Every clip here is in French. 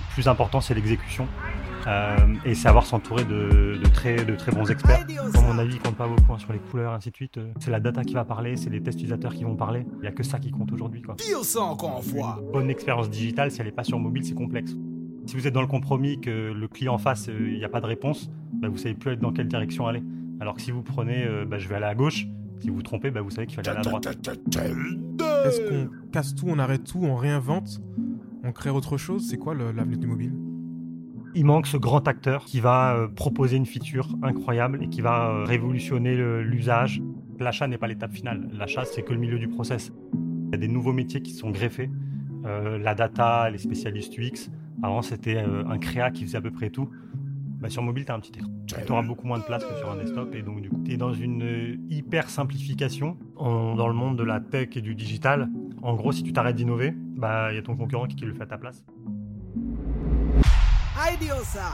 plus important, c'est l'exécution. Et savoir s'entourer de très bons experts. Dans mon avis, ils comptent pas beaucoup sur les couleurs, ainsi de suite. C'est la data qui va parler, c'est les tests utilisateurs qui vont parler. Il n'y a que ça qui compte aujourd'hui, quoi. Dire ça encore une fois. Une bonne expérience digitale, si elle n'est pas sur mobile, c'est complexe. Si vous êtes dans le compromis que le client en face, il n'y a pas de réponse, vous ne savez plus dans quelle direction aller. Alors que si vous prenez, je vais aller à gauche, si vous vous trompez, vous savez qu'il faut aller à la droite. Est-ce qu'on casse tout, on arrête tout, on réinvente, on crée autre chose? C'est quoi l'avenir du mobile? Il manque ce grand acteur qui va proposer une feature incroyable et qui va révolutionner l'usage. L'achat n'est pas l'étape finale. L'achat, c'est que le milieu du process. Il y a des nouveaux métiers qui sont greffés. La data, les spécialistes UX. Avant, c'était un créa qui faisait à peu près tout. Sur mobile, tu as un petit écran. Tu auras beaucoup moins de place que sur un desktop. Et donc, du coup, tu es dans une hyper simplification dans le monde de la tech et du digital. En gros, si tu t'arrêtes d'innover, y a ton concurrent qui le fait à ta place. Idiosa.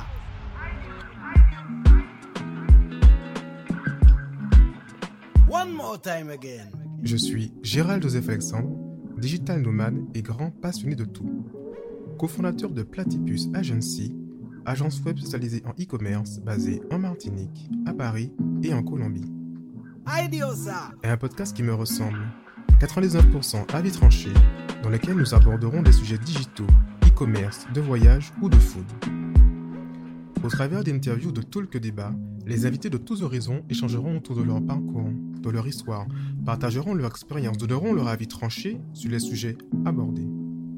One more time again. Je suis Gérald Joseph Alexandre, digital nomade et grand passionné de tout. Cofondateur de Platypus Agency, agence web spécialisée en e-commerce basée en Martinique, à Paris et en Colombie. Idiosa. Et un podcast qui me ressemble. 99% avis tranchés, dans lequel nous aborderons des sujets digitaux, e-commerce, de voyage ou de food. Au travers d'interviews de talk débat, les invités de tous horizons échangeront autour de leur parcours, de leur histoire, partageront leur expérience, donneront leur avis tranché sur les sujets abordés.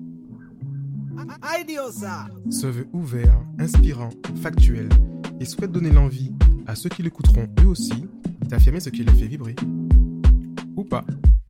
Idiosa. Se veut ouvert, inspirant, factuel et souhaite donner l'envie à ceux qui l'écouteront eux aussi d'affirmer ce qui les fait vibrer. Ou pas.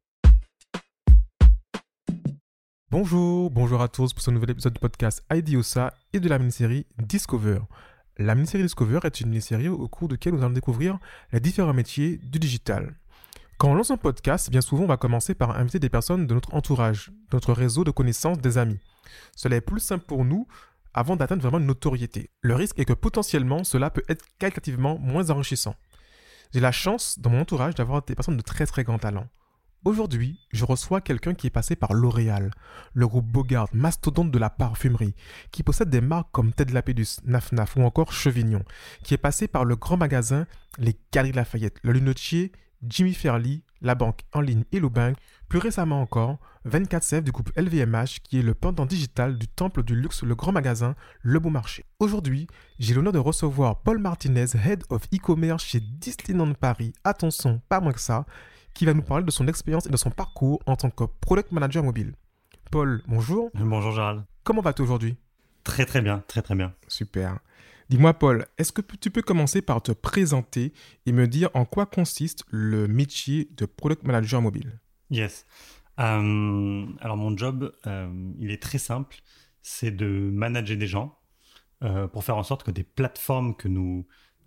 Bonjour à tous pour ce nouvel épisode du podcast Idiosa et de la mini-série Discover. La mini-série Discover est une mini-série au cours de laquelle nous allons découvrir les différents métiers du digital. Quand on lance un podcast, bien souvent on va commencer par inviter des personnes de notre entourage, de notre réseau de connaissances, des amis. Cela est plus simple pour nous avant d'atteindre vraiment une notoriété. Le risque est que potentiellement cela peut être qualitativement moins enrichissant. J'ai la chance dans mon entourage d'avoir des personnes de très très grand talent. Aujourd'hui, je reçois quelqu'un qui est passé par L'Oréal, le groupe Bogart, mastodonte de la parfumerie, qui possède des marques comme Ted Lapidus, Naf Naf ou encore Chevignon, qui est passé par le grand magasin Les Galeries Lafayette, le lunetier Jimmy Fairly, la banque en ligne Hello Bank, plus récemment encore 24/7 du groupe LVMH qui est le pendant digital du temple du luxe, le grand magasin Le Bon Marché. Aujourd'hui, j'ai l'honneur de recevoir Paul Martinez, Head of E-Commerce chez Disneyland Paris, attention, pas moins que ça, qui va nous parler de son expérience et de son parcours en tant que Product Manager mobile. Paul, bonjour. Bonjour Gérald. Comment vas-tu aujourd'hui? Très très bien, très très bien. Super. Dis-moi Paul, est-ce que tu peux commencer par te présenter et me dire en quoi consiste le métier de Product Manager mobile? Yes. Alors mon job, il est très simple, c'est de manager des gens pour faire en sorte que des plateformes que nous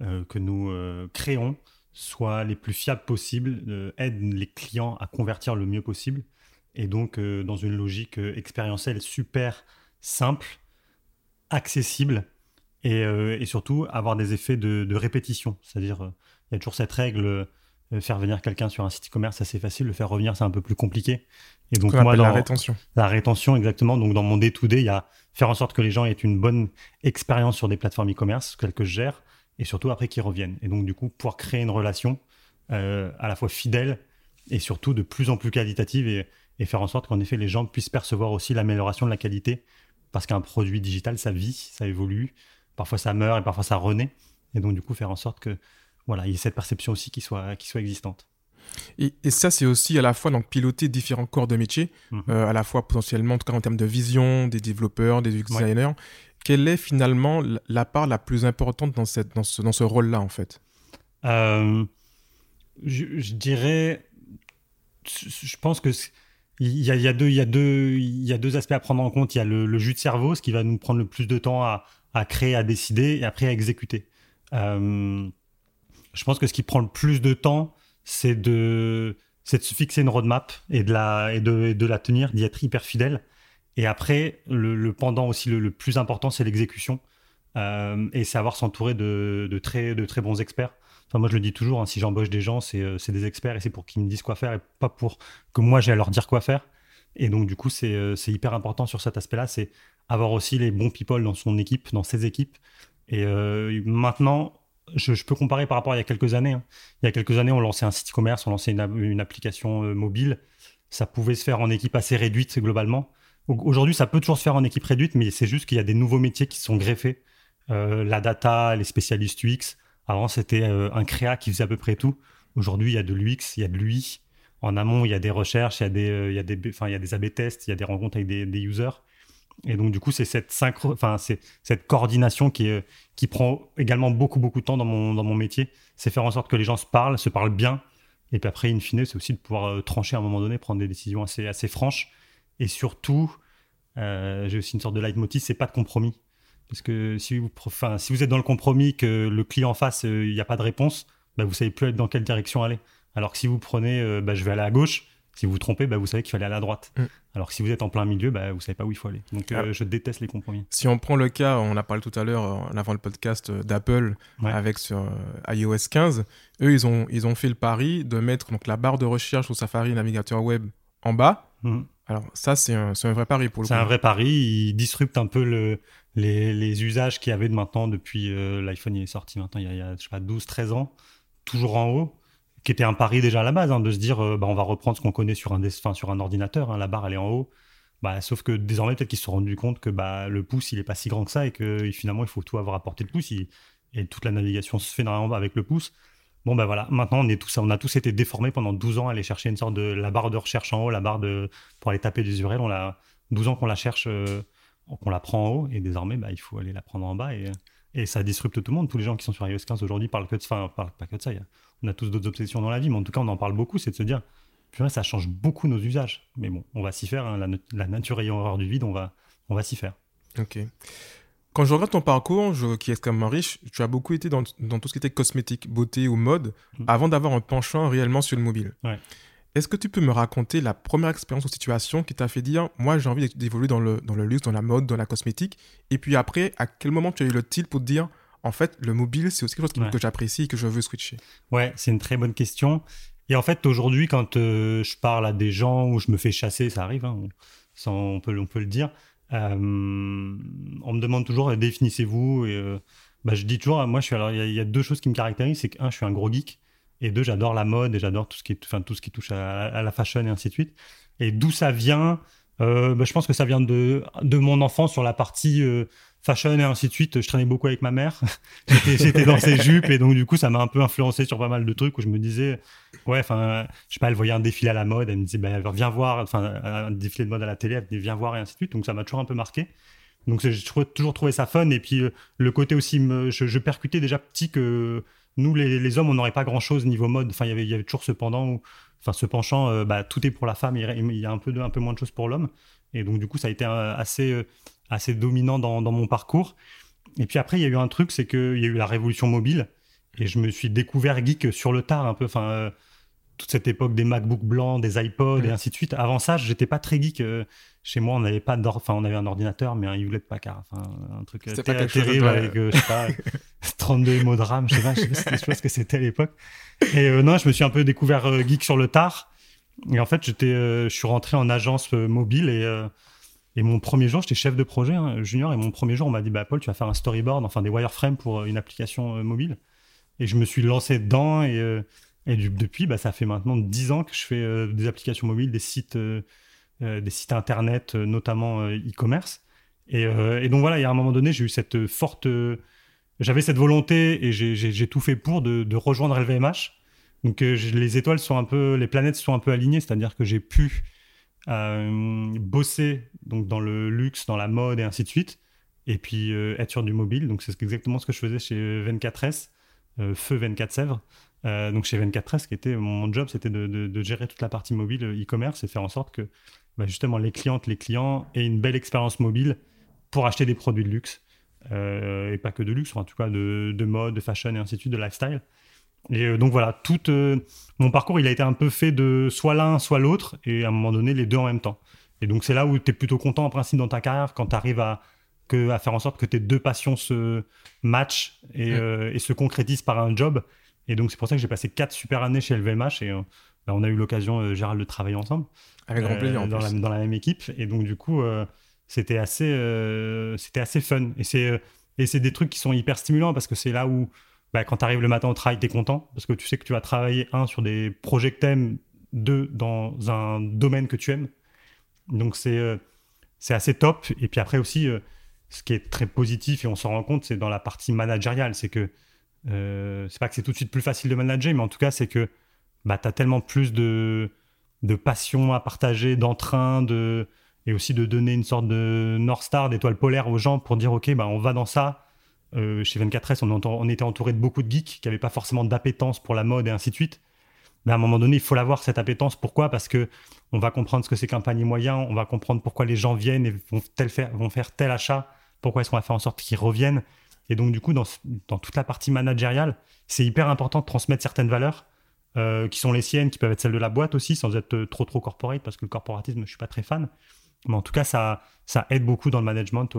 créons soient les plus fiables possibles, aident les clients à convertir le mieux possible et donc dans une logique expérientielle super simple, accessible et surtout avoir des effets de répétition. C'est-à-dire, il y a toujours cette règle, faire venir quelqu'un sur un site e-commerce, c'est assez facile, le faire revenir, c'est un peu plus compliqué. Et donc, moi, la rétention. La rétention, exactement. Donc, dans mon day-to-day, il y a faire en sorte que les gens aient une bonne expérience sur des plateformes e-commerce, celles que je gère, et surtout après qu'ils reviennent. Et donc, du coup, pouvoir créer une relation à la fois fidèle et surtout de plus en plus qualitative et faire en sorte qu'en effet, les gens puissent percevoir aussi l'amélioration de la qualité parce qu'un produit digital, ça vit, ça évolue. Parfois, ça meurt et parfois, ça renaît. Et donc, du coup, faire en sorte que voilà, il y ait cette perception aussi qui soit existante. Et ça, c'est aussi à la fois donc, piloter différents corps de métier, à la fois potentiellement, en tout cas en termes de vision, des développeurs, des designers. Ouais. Quelle est finalement la part la plus importante dans ce rôle-là, en fait? Je dirais, je pense que il y a deux aspects à prendre en compte. Il y a le jus de cerveau, ce qui va nous prendre le plus de temps à créer, à décider et après à exécuter. Je pense que ce qui prend le plus de temps, c'est de se fixer une roadmap et de la tenir, d'y être hyper fidèle. Et après, le pendant aussi le plus important, c'est l'exécution et savoir s'entourer de très bons experts. Enfin, moi, je le dis toujours, si j'embauche des gens, c'est des experts et c'est pour qu'ils me disent quoi faire et pas pour que moi, j'ai à leur dire quoi faire. Et donc, du coup, c'est hyper important sur cet aspect-là, c'est avoir aussi les bons people dans son équipe, dans ses équipes. Et maintenant, je peux comparer par rapport à il y a quelques années. Hein. Il y a quelques années, on lançait un site e-commerce, on lançait une application mobile. Ça pouvait se faire en équipe assez réduite globalement. Aujourd'hui, ça peut toujours se faire en équipe réduite, mais c'est juste qu'il y a des nouveaux métiers qui se sont greffés. La data, les spécialistes UX. Avant, c'était un créa qui faisait à peu près tout. Aujourd'hui, il y a de l'UX, il y a de l'UI. En amont, il y a des recherches, il y a des A/B tests, il y a des rencontres avec des users. Et donc, du coup, c'est cette coordination qui prend également beaucoup, beaucoup de temps dans mon métier. C'est faire en sorte que les gens se parlent bien. Et puis après, in fine, c'est aussi de pouvoir trancher à un moment donné, prendre des décisions assez franches. Et surtout, j'ai aussi une sorte de leitmotiv, c'est pas de compromis. Parce que si vous êtes dans le compromis, que le client en face, il n'y a pas de réponse, bah, vous savez plus dans quelle direction aller. Alors que si vous prenez, je vais aller à gauche, si vous vous trompez, vous savez qu'il faut aller à la droite. Alors que si vous êtes en plein milieu, vous ne savez pas où il faut aller. Donc, je déteste les compromis. Si on prend le cas, on a parlé tout à l'heure, en avant le podcast d'Apple, avec sur iOS 15, eux, ils ont fait le pari de mettre donc, la barre de recherche au Safari navigateur web en bas. Alors ça, c'est un vrai pari pour le coup. C'est un vrai pari. Ils disruptent un peu les usages qu'il y avait maintenant depuis l'iPhone. Il est sorti maintenant il y a je sais pas, 12-13 ans, toujours en haut. Qui était un pari déjà à la base, de se dire on va reprendre ce qu'on connaît sur un ordinateur, la barre elle est en haut. Sauf que désormais peut-être qu'ils se sont rendus compte que le pouce il est pas si grand que ça et que finalement il faut tout avoir à portée de pouce et toute la navigation se fait normalement avec le pouce. Bon voilà, maintenant on a tous été déformés pendant 12 ans à aller chercher une sorte de la barre de recherche en haut, la barre pour aller taper des URL, on a 12 ans qu'on la cherche, qu'on la prend en haut et désormais il faut aller la prendre en bas et ça disrupte tout le monde. Tous les gens qui sont sur iOS 15 aujourd'hui parlent pas que de ça. On a tous d'autres obsessions dans la vie, mais en tout cas, on en parle beaucoup. C'est de se dire, purée, ça change beaucoup nos usages. Mais bon, on va s'y faire. Hein, la nature ayant horreur du vide, on va s'y faire. Ok. Quand je regarde ton parcours, qui est extrêmement riche, tu as beaucoup été dans tout ce qui était cosmétique, beauté ou mode, avant d'avoir un penchant réellement sur le mobile. Ouais. Est-ce que tu peux me raconter la première expérience ou situation qui t'a fait dire « Moi, j'ai envie d'évoluer dans le luxe, dans la mode, dans la cosmétique » et puis après, à quel moment tu as eu le tilt pour te dire « En fait, le mobile, c'est aussi quelque chose que j'apprécie et que je veux switcher » ? Ouais, c'est une très bonne question. Et en fait, aujourd'hui, quand je parle à des gens où je me fais chasser, ça arrive, hein, on peut le dire, on me demande toujours « Définissez-vous » et je dis toujours, moi, il y a deux choses qui me caractérisent, c'est que, un, je suis un gros geek. Et deux, j'adore la mode et j'adore tout ce qui touche à la fashion et ainsi de suite. Et d'où ça vient je pense que ça vient de mon enfance sur la partie fashion et ainsi de suite. Je traînais beaucoup avec ma mère. J'étais dans ses jupes et donc du coup, ça m'a un peu influencé sur pas mal de trucs où je me disais, je sais pas, elle voyait un défilé à la mode, elle me disait, viens voir, un défilé de mode à la télé, elle me disait, viens voir et ainsi de suite. Donc ça m'a toujours un peu marqué. Donc j'ai toujours trouvé ça fun. Et puis le côté aussi, je percutais déjà petit que nous, les hommes, on n'aurait pas grand-chose niveau mode. Enfin, il y avait toujours ce penchant, tout est pour la femme, il y a un peu moins de choses pour l'homme. Et donc, du coup, ça a été assez dominant dans mon parcours. Et puis après, il y a eu un truc, c'est qu'il y a eu la révolution mobile. Et je me suis découvert geek sur le tard, un peu. Toute cette époque des MacBook blancs, des iPods et ainsi de suite. Avant ça, j'étais pas très geek. Chez moi, on avait un ordinateur, mais un Hewlett Packard. Un truc terrible avec, je sais pas, 32 mots de RAM. Je sais pas ce que c'était à l'époque. Et non, je me suis un peu découvert geek sur le tard. Et en fait, je suis rentré en agence mobile et mon premier jour, j'étais chef de projet junior. Et mon premier jour, on m'a dit, Paul, tu vas faire un storyboard, des wireframes pour une application mobile. Et je me suis lancé dedans et depuis, ça fait maintenant 10 ans que je fais des applications mobiles, des sites internet, notamment e-commerce. Et donc voilà, il y a un moment donné, j'ai eu j'avais cette volonté et j'ai tout fait pour de rejoindre LVMH. Donc les planètes sont un peu alignées, c'est-à-dire que j'ai pu bosser donc dans le luxe, dans la mode et ainsi de suite, et puis être sur du mobile. Donc c'est exactement ce que je faisais chez 24S, Feu 24 Sèvres. Donc chez 24S, qui était mon job, c'était de gérer toute la partie mobile e-commerce et faire en sorte que justement les clients aient une belle expérience mobile pour acheter des produits de luxe et pas que de luxe, en tout cas de mode, de fashion et ainsi de suite, de lifestyle. Et donc voilà, mon parcours il a été un peu fait de soit l'un soit l'autre et à un moment donné les deux en même temps. Et donc c'est là où tu es plutôt content en principe dans ta carrière quand tu arrives à faire en sorte que tes deux passions se matchent et se concrétisent par un job. Et donc, c'est pour ça que j'ai passé 4 super années chez LVMH. Et bah, on a eu l'occasion, Gérald, de travailler ensemble. Avec grand plaisir en dans plus. dans la même équipe. Et donc, du coup, c'était assez fun. Et c'est des trucs qui sont hyper stimulants parce que c'est là où, bah, quand tu arrives le matin au travail, tu es content parce que tu sais que tu vas travailler, sur des projets que tu aimes, dans un domaine que tu aimes. Donc, c'est assez top. Et puis après aussi, ce qui est très positif et on s'en rend compte, c'est dans la partie managériale. C'est que c'est pas que c'est tout de suite plus facile de manager, mais en tout cas, c'est que bah, tu as tellement plus de passion à partager, d'entrain, et aussi de donner une sorte de North Star, d'étoile polaire aux gens pour dire ok, bah, on va dans ça. Chez 24S, on était entouré de beaucoup de geeks qui n'avaient pas forcément d'appétence pour la mode et ainsi de suite. Mais à un moment donné, il faut l'avoir, cette appétence. Pourquoi ? Parce que on va comprendre ce que c'est qu'un panier moyen, on va comprendre pourquoi les gens viennent et vont faire tel achat, pourquoi est-ce qu'on va faire en sorte qu'ils reviennent. Et donc, du coup, dans toute la partie managériale, c'est hyper important de transmettre certaines valeurs qui sont les siennes, qui peuvent être celles de la boîte aussi, sans être trop corporate, parce que le corporatisme, je ne suis pas très fan. Mais en tout cas, ça aide beaucoup dans le management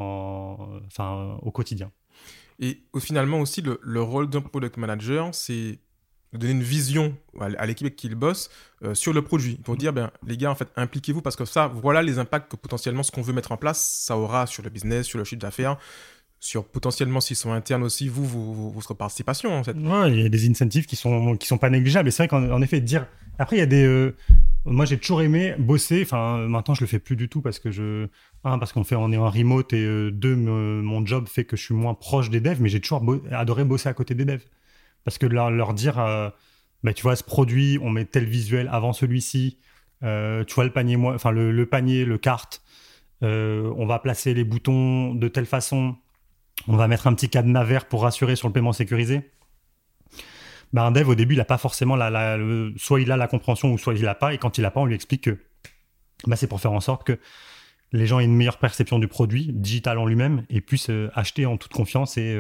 au quotidien. Et finalement aussi, le rôle d'un product manager, c'est de donner une vision à l'équipe avec qui il bosse sur le produit. Pour dire, les gars, en fait, impliquez-vous parce que ça, voilà les impacts que potentiellement ce qu'on veut mettre en place, ça aura sur le business, sur le chiffre d'affaires, sur potentiellement, s'ils sont internes aussi, votre participation, en fait. Ouais, il y a des incentives qui sont pas négligeables. Et c'est vrai qu'en effet, dire... Après, il y a des... Moi, j'ai toujours aimé bosser. Enfin, maintenant, je le fais plus du tout parce que parce on est en remote et deux, mon job fait que je suis moins proche des devs, mais j'ai toujours adoré bosser à côté des devs. Parce que leur dire, tu vois, ce produit, on met tel visuel avant celui-ci, tu vois le panier, le panier, le cart, on va placer les boutons de telle façon, on va mettre un petit cadenas vert pour rassurer sur le paiement sécurisé. Un dev, au début, il n'a pas forcément soit il a la compréhension ou soit il l'a pas. Et quand il l'a pas, on lui explique que c'est pour faire en sorte que les gens aient une meilleure perception du produit, digital en lui-même, et puissent acheter en toute confiance. Et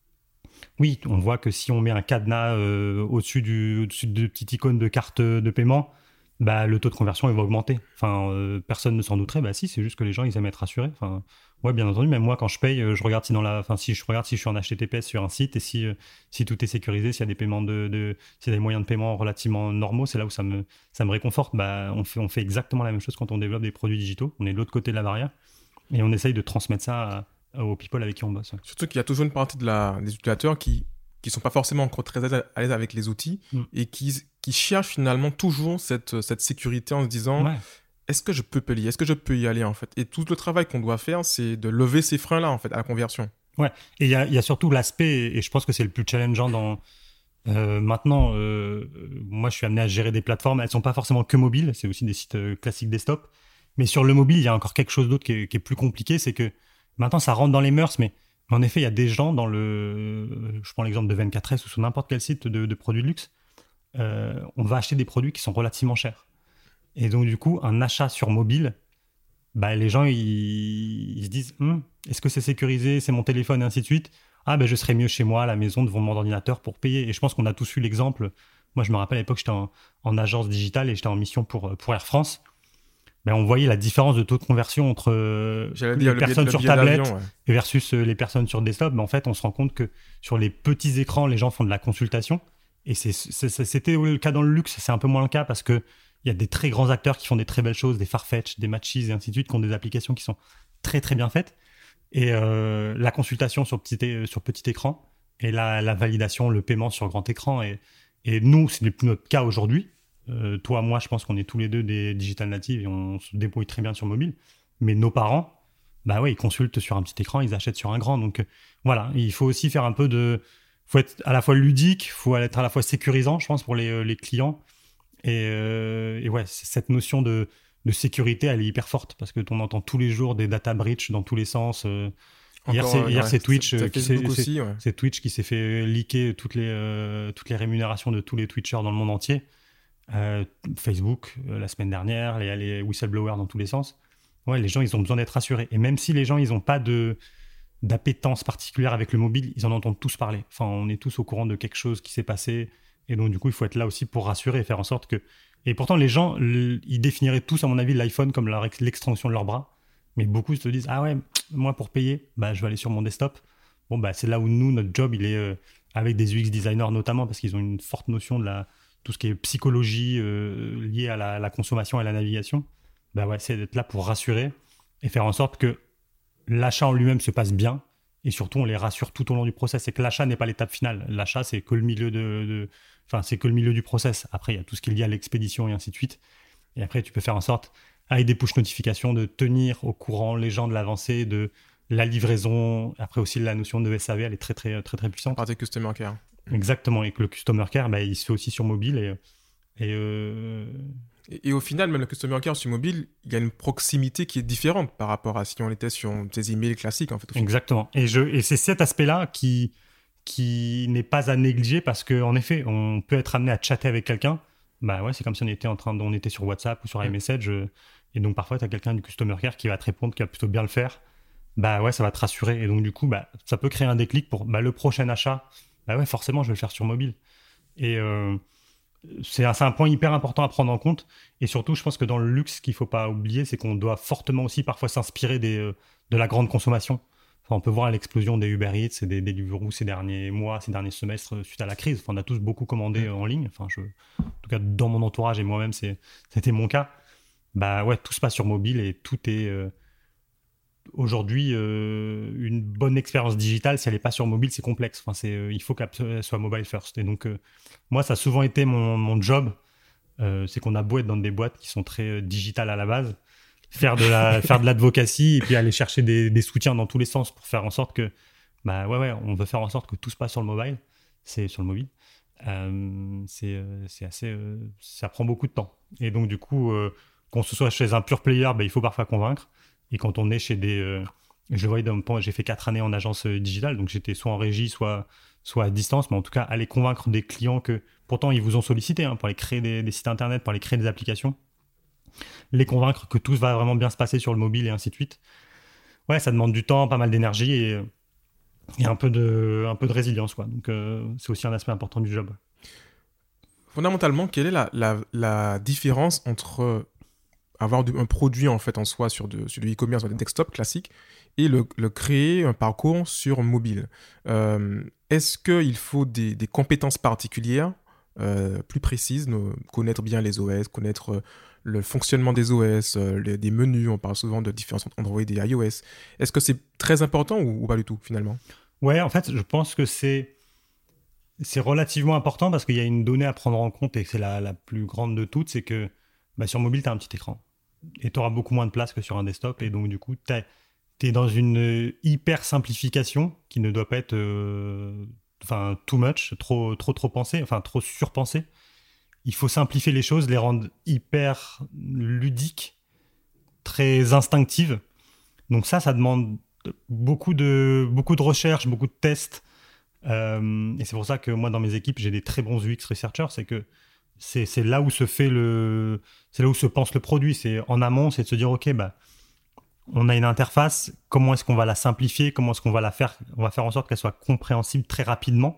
oui, on voit que si on met un cadenas au-dessus de petites icônes de carte de paiement, le taux de conversion il va augmenter. Personne ne s'en douterait. Si, c'est juste que les gens ils aiment être rassurés. Ouais, bien entendu. Même moi, quand je paye, je regarde si je regarde si je suis en HTTPS sur un site et si tout est sécurisé, s'il y a des paiements s'il y a des moyens de paiement relativement normaux, c'est là où ça me réconforte. On fait exactement la même chose quand on développe des produits digitaux. On est de l'autre côté de la barrière et on essaye de transmettre ça aux people avec qui on bosse. Surtout qu'il y a toujours une partie des utilisateurs qui sont pas forcément encore très à l'aise avec les outils et qui cherchent finalement toujours cette sécurité en se disant est-ce que je peux payer, est-ce que je peux y aller en fait. Et tout le travail qu'on doit faire, c'est de lever ces freins-là en fait à la conversion. Ouais, et il y a surtout l'aspect, et je pense que c'est le plus challengeant dans... maintenant, moi je suis amené à gérer des plateformes, elles sont pas forcément que mobiles, c'est aussi des sites classiques desktop, mais sur le mobile, il y a encore quelque chose d'autre qui est plus compliqué, c'est que maintenant ça rentre dans les mœurs, mais en effet, il y a des gens je prends l'exemple de 24S ou sur n'importe quel site de produits de luxe, on va acheter des produits qui sont relativement chers. Et donc du coup, un achat sur mobile, les gens ils se disent est-ce que c'est sécurisé, c'est mon téléphone et ainsi de suite. Je serais mieux chez moi à la maison devant mon ordinateur pour payer. Et je pense qu'on a tous eu l'exemple. Moi je me rappelle à l'époque j'étais en agence digitale et j'étais en mission pour Air France. On voyait la différence de taux de conversion entre les personnes sur tablette versus les personnes sur desktop. En fait, on se rend compte que sur les petits écrans, les gens font de la consultation. Et c'était le cas dans le luxe, c'est un peu moins le cas parce que il y a des très grands acteurs qui font des très belles choses, des Farfetch, des Matches et ainsi de suite, qui ont des applications qui sont très très bien faites. Et la consultation sur petit écran et la validation, le paiement sur grand écran. Et nous, ce n'est plus notre cas aujourd'hui. Toi, moi, je pense qu'on est tous les deux des digital natives et on se débrouille très bien sur mobile. Mais nos parents, ils consultent sur un petit écran, ils achètent sur un grand. Donc voilà, il faut aussi faire un peu faut être à la fois ludique, il faut être à la fois sécurisant, je pense, pour les clients. Et ouais, cette notion de sécurité, elle est hyper forte parce que on entend tous les jours des data breach dans tous les sens. Hier, c'est Twitch, c'est Twitch qui s'est fait leaker toutes les rémunérations de tous les Twitchers dans le monde entier. Facebook, la semaine dernière, il y a les whistleblowers dans tous les sens. Ouais, les gens, ils ont besoin d'être rassurés. Et même si les gens, ils n'ont pas d'appétence particulière avec le mobile, ils en entendent tous parler. On est tous au courant de quelque chose qui s'est passé. Et donc, du coup, il faut être là aussi pour rassurer et faire en sorte que... Et pourtant, les gens, ils définiraient tous, à mon avis, l'iPhone comme l'extension de leur bras. Mais beaucoup se disent, ah ouais, moi, pour payer, je vais aller sur mon desktop. C'est là où nous, notre job, il est avec des UX designers notamment, parce qu'ils ont une forte notion tout ce qui est psychologie liée à la consommation et à la navigation, bah ouais, c'est d'être là pour rassurer et faire en sorte que l'achat en lui-même se passe bien. Et surtout, on les rassure tout au long du process. C'est que l'achat n'est pas l'étape finale. L'achat, c'est que le milieu c'est que le milieu du process. Après, il y a tout ce qui est lié à l'expédition et ainsi de suite. Et après, tu peux faire en sorte, avec des push notifications, de tenir au courant les gens de l'avancée, de la livraison. Après aussi, la notion de SAV, elle est très, très, très, très puissante. Par des customer care. Exactement. Et que le customer care, bah, il se fait aussi sur mobile. Et au final, même le customer care sur mobile, il y a une proximité qui est différente par rapport à si on était sur ces emails classiques, en fait. Exactement. Et c'est cet aspect-là qui n'est pas à négliger parce qu'en effet, on peut être amené à chatter avec quelqu'un. Bah ouais, c'est comme si on était sur WhatsApp ou sur iMessage. Et donc, parfois, tu as quelqu'un du customer care qui va te répondre, qui va plutôt bien le faire. Bah ouais, ça va te rassurer. Et donc, du coup, bah, ça peut créer un déclic pour le prochain achat. Bah ouais, forcément, je vais le faire sur mobile. Et c'est un point hyper important à prendre en compte. Et surtout, je pense que dans le luxe, ce qu'il ne faut pas oublier, c'est qu'on doit fortement aussi parfois s'inspirer de la grande consommation. Enfin, on peut voir l'explosion des Uber Eats et des Deliveroo ces derniers mois, ces derniers semestres suite à la crise. Enfin, on a tous beaucoup commandé en ligne. Enfin, en tout cas, dans mon entourage et moi-même, c'était mon cas. Bah ouais, tout se passe sur mobile et tout est aujourd'hui une bonne expérience digitale. Si elle n'est pas sur mobile, c'est complexe. Enfin, il faut qu'elle soit mobile first. Et donc, moi, ça a souvent été mon job. C'est qu'on a beau être dans des boîtes qui sont très digitales à la base, faire de l'advocacy et puis aller chercher des soutiens dans tous les sens pour faire en sorte que, bah ouais, on veut faire en sorte que tout se passe sur le mobile. C'est sur le mobile. C'est assez, ça prend beaucoup de temps. Et donc, du coup, qu'on se soit chez un pure player, bah, il faut parfois convaincre. Et quand on est chez je le voyais j'ai fait 4 années en agence digitale, donc j'étais soit en régie, soit à distance, mais en tout cas, aller convaincre des clients que, pourtant, ils vous ont sollicité pour aller créer des sites internet, pour aller créer des applications, les convaincre que tout va vraiment bien se passer sur le mobile et ainsi de suite. Ouais, ça demande du temps, pas mal d'énergie et un peu de résilience, quoi. Donc, c'est aussi un aspect important du job. Fondamentalement, quelle est la différence entre avoir un produit en fait en soi sur du e-commerce, sur des desktops classiques, et le créer un parcours sur mobile? Est-ce qu'il faut des compétences particulières plus précises, connaître bien les OS, connaître le fonctionnement des OS, des menus, on parle souvent de différence entre Android et iOS. Est-ce que c'est très important ou pas du tout finalement? Ouais, en fait, je pense que c'est relativement important parce qu'il y a une donnée à prendre en compte et c'est la plus grande de toutes, c'est que sur mobile, tu as un petit écran. Et tu auras beaucoup moins de place que sur un desktop. Et donc, du coup, tu es dans une hyper simplification qui ne doit pas être too much, trop pensé, trop surpensé. Il faut simplifier les choses, les rendre hyper ludiques, très instinctives. Donc ça demande beaucoup de recherche, beaucoup de tests. Et c'est pour ça que moi, dans mes équipes, j'ai des très bons UX researchers. C'est que c'est là où se pense le produit. C'est en amont, c'est de se dire, OK, on a une interface, comment est-ce qu'on va la simplifier, comment est-ce qu'on va la faire, on va faire en sorte qu'elle soit compréhensible très rapidement.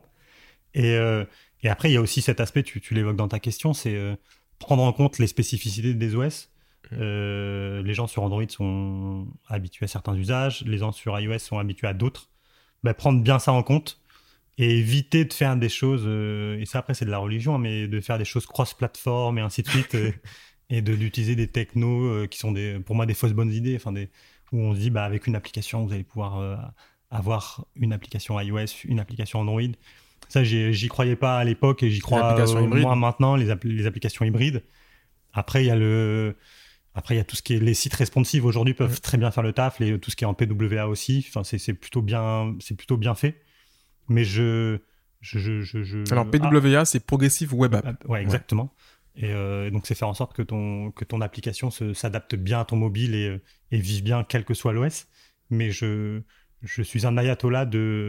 Et après, il y a aussi cet aspect, tu l'évoques dans ta question, c'est prendre en compte les spécificités des OS. Les gens sur Android sont habitués à certains usages, les gens sur iOS sont habitués à d'autres. Prendre bien ça en compte et éviter de faire des choses, et ça après c'est de la religion, mais de faire des choses cross-platform et ainsi de suite, et d'utiliser des technos qui sont pour moi des fausses bonnes idées, où on se dit avec une application vous allez pouvoir avoir une application iOS, une application Android. Ça j'y croyais pas à l'époque et j'y crois moins maintenant, les applications hybrides. Après il y a tout ce qui est les sites responsive aujourd'hui peuvent très bien faire le taf, tout ce qui est en PWA aussi, c'est plutôt bien fait. Mais alors PWA, c'est Progressive Web App. Ouais, exactement. Et donc c'est faire en sorte que ton application s'adapte bien à ton mobile et vive bien quel que soit l'OS. Mais je suis un ayatollah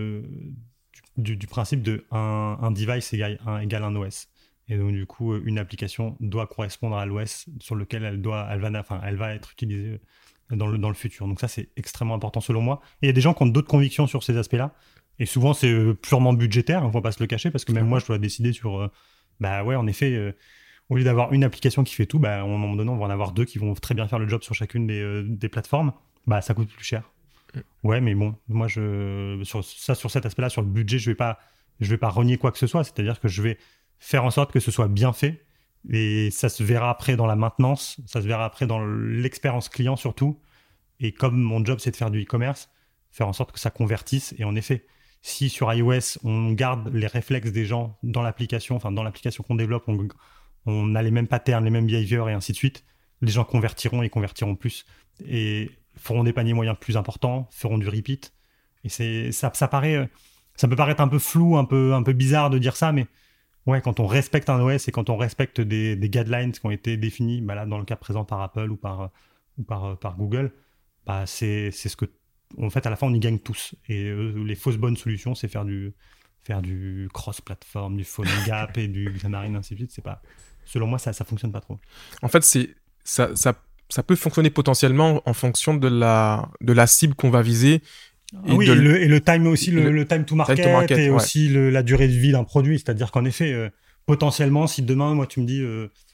du principe de un device égale un OS. Et donc du coup, une application doit correspondre à l'OS sur lequel elle va être utilisée dans le futur. Donc ça, c'est extrêmement important selon moi. Et il y a des gens qui ont d'autres convictions sur ces aspects-là. Et souvent, c'est purement budgétaire, on ne va pas se le cacher, parce que même moi, je dois décider sur... en effet, au lieu d'avoir une application qui fait tout, à un moment donné, on va en avoir 2 qui vont très bien faire le job sur chacune des plateformes. Ça coûte plus cher. Ouais, mais bon, moi, sur cet aspect-là, sur le budget, je vais pas renier quoi que ce soit. C'est-à-dire que je vais faire en sorte que ce soit bien fait. Et ça se verra après dans la maintenance, ça se verra après dans l'expérience client surtout. Et comme mon job, c'est de faire du e-commerce, faire en sorte que ça convertisse. Et en effet, si sur iOS, on garde les réflexes des gens dans l'application, enfin dans l'application qu'on développe, on a les mêmes patterns, les mêmes behaviors et ainsi de suite, les gens convertiront et convertiront plus. Et feront des paniers moyens plus importants, feront du repeat. Et ça paraît, ça peut paraître un peu flou, un peu bizarre de dire ça, mais ouais, quand on respecte un OS et quand on respecte des guidelines qui ont été définis, bah là, dans le cas présent par Apple ou par Google, bah c'est ce que, en fait, à la fin, on y gagne tous. Et les fausses bonnes solutions, c'est faire du cross-platform, du phone gap et du Xamarin, ainsi de suite. C'est pas, selon moi, ça fonctionne pas trop. En fait, ça peut fonctionner potentiellement en fonction de la cible qu'on va viser. Et le time aussi, le time to market, et ouais. aussi la durée de vie d'un produit. C'est-à-dire qu'en effet, potentiellement, si demain, moi, tu me dis,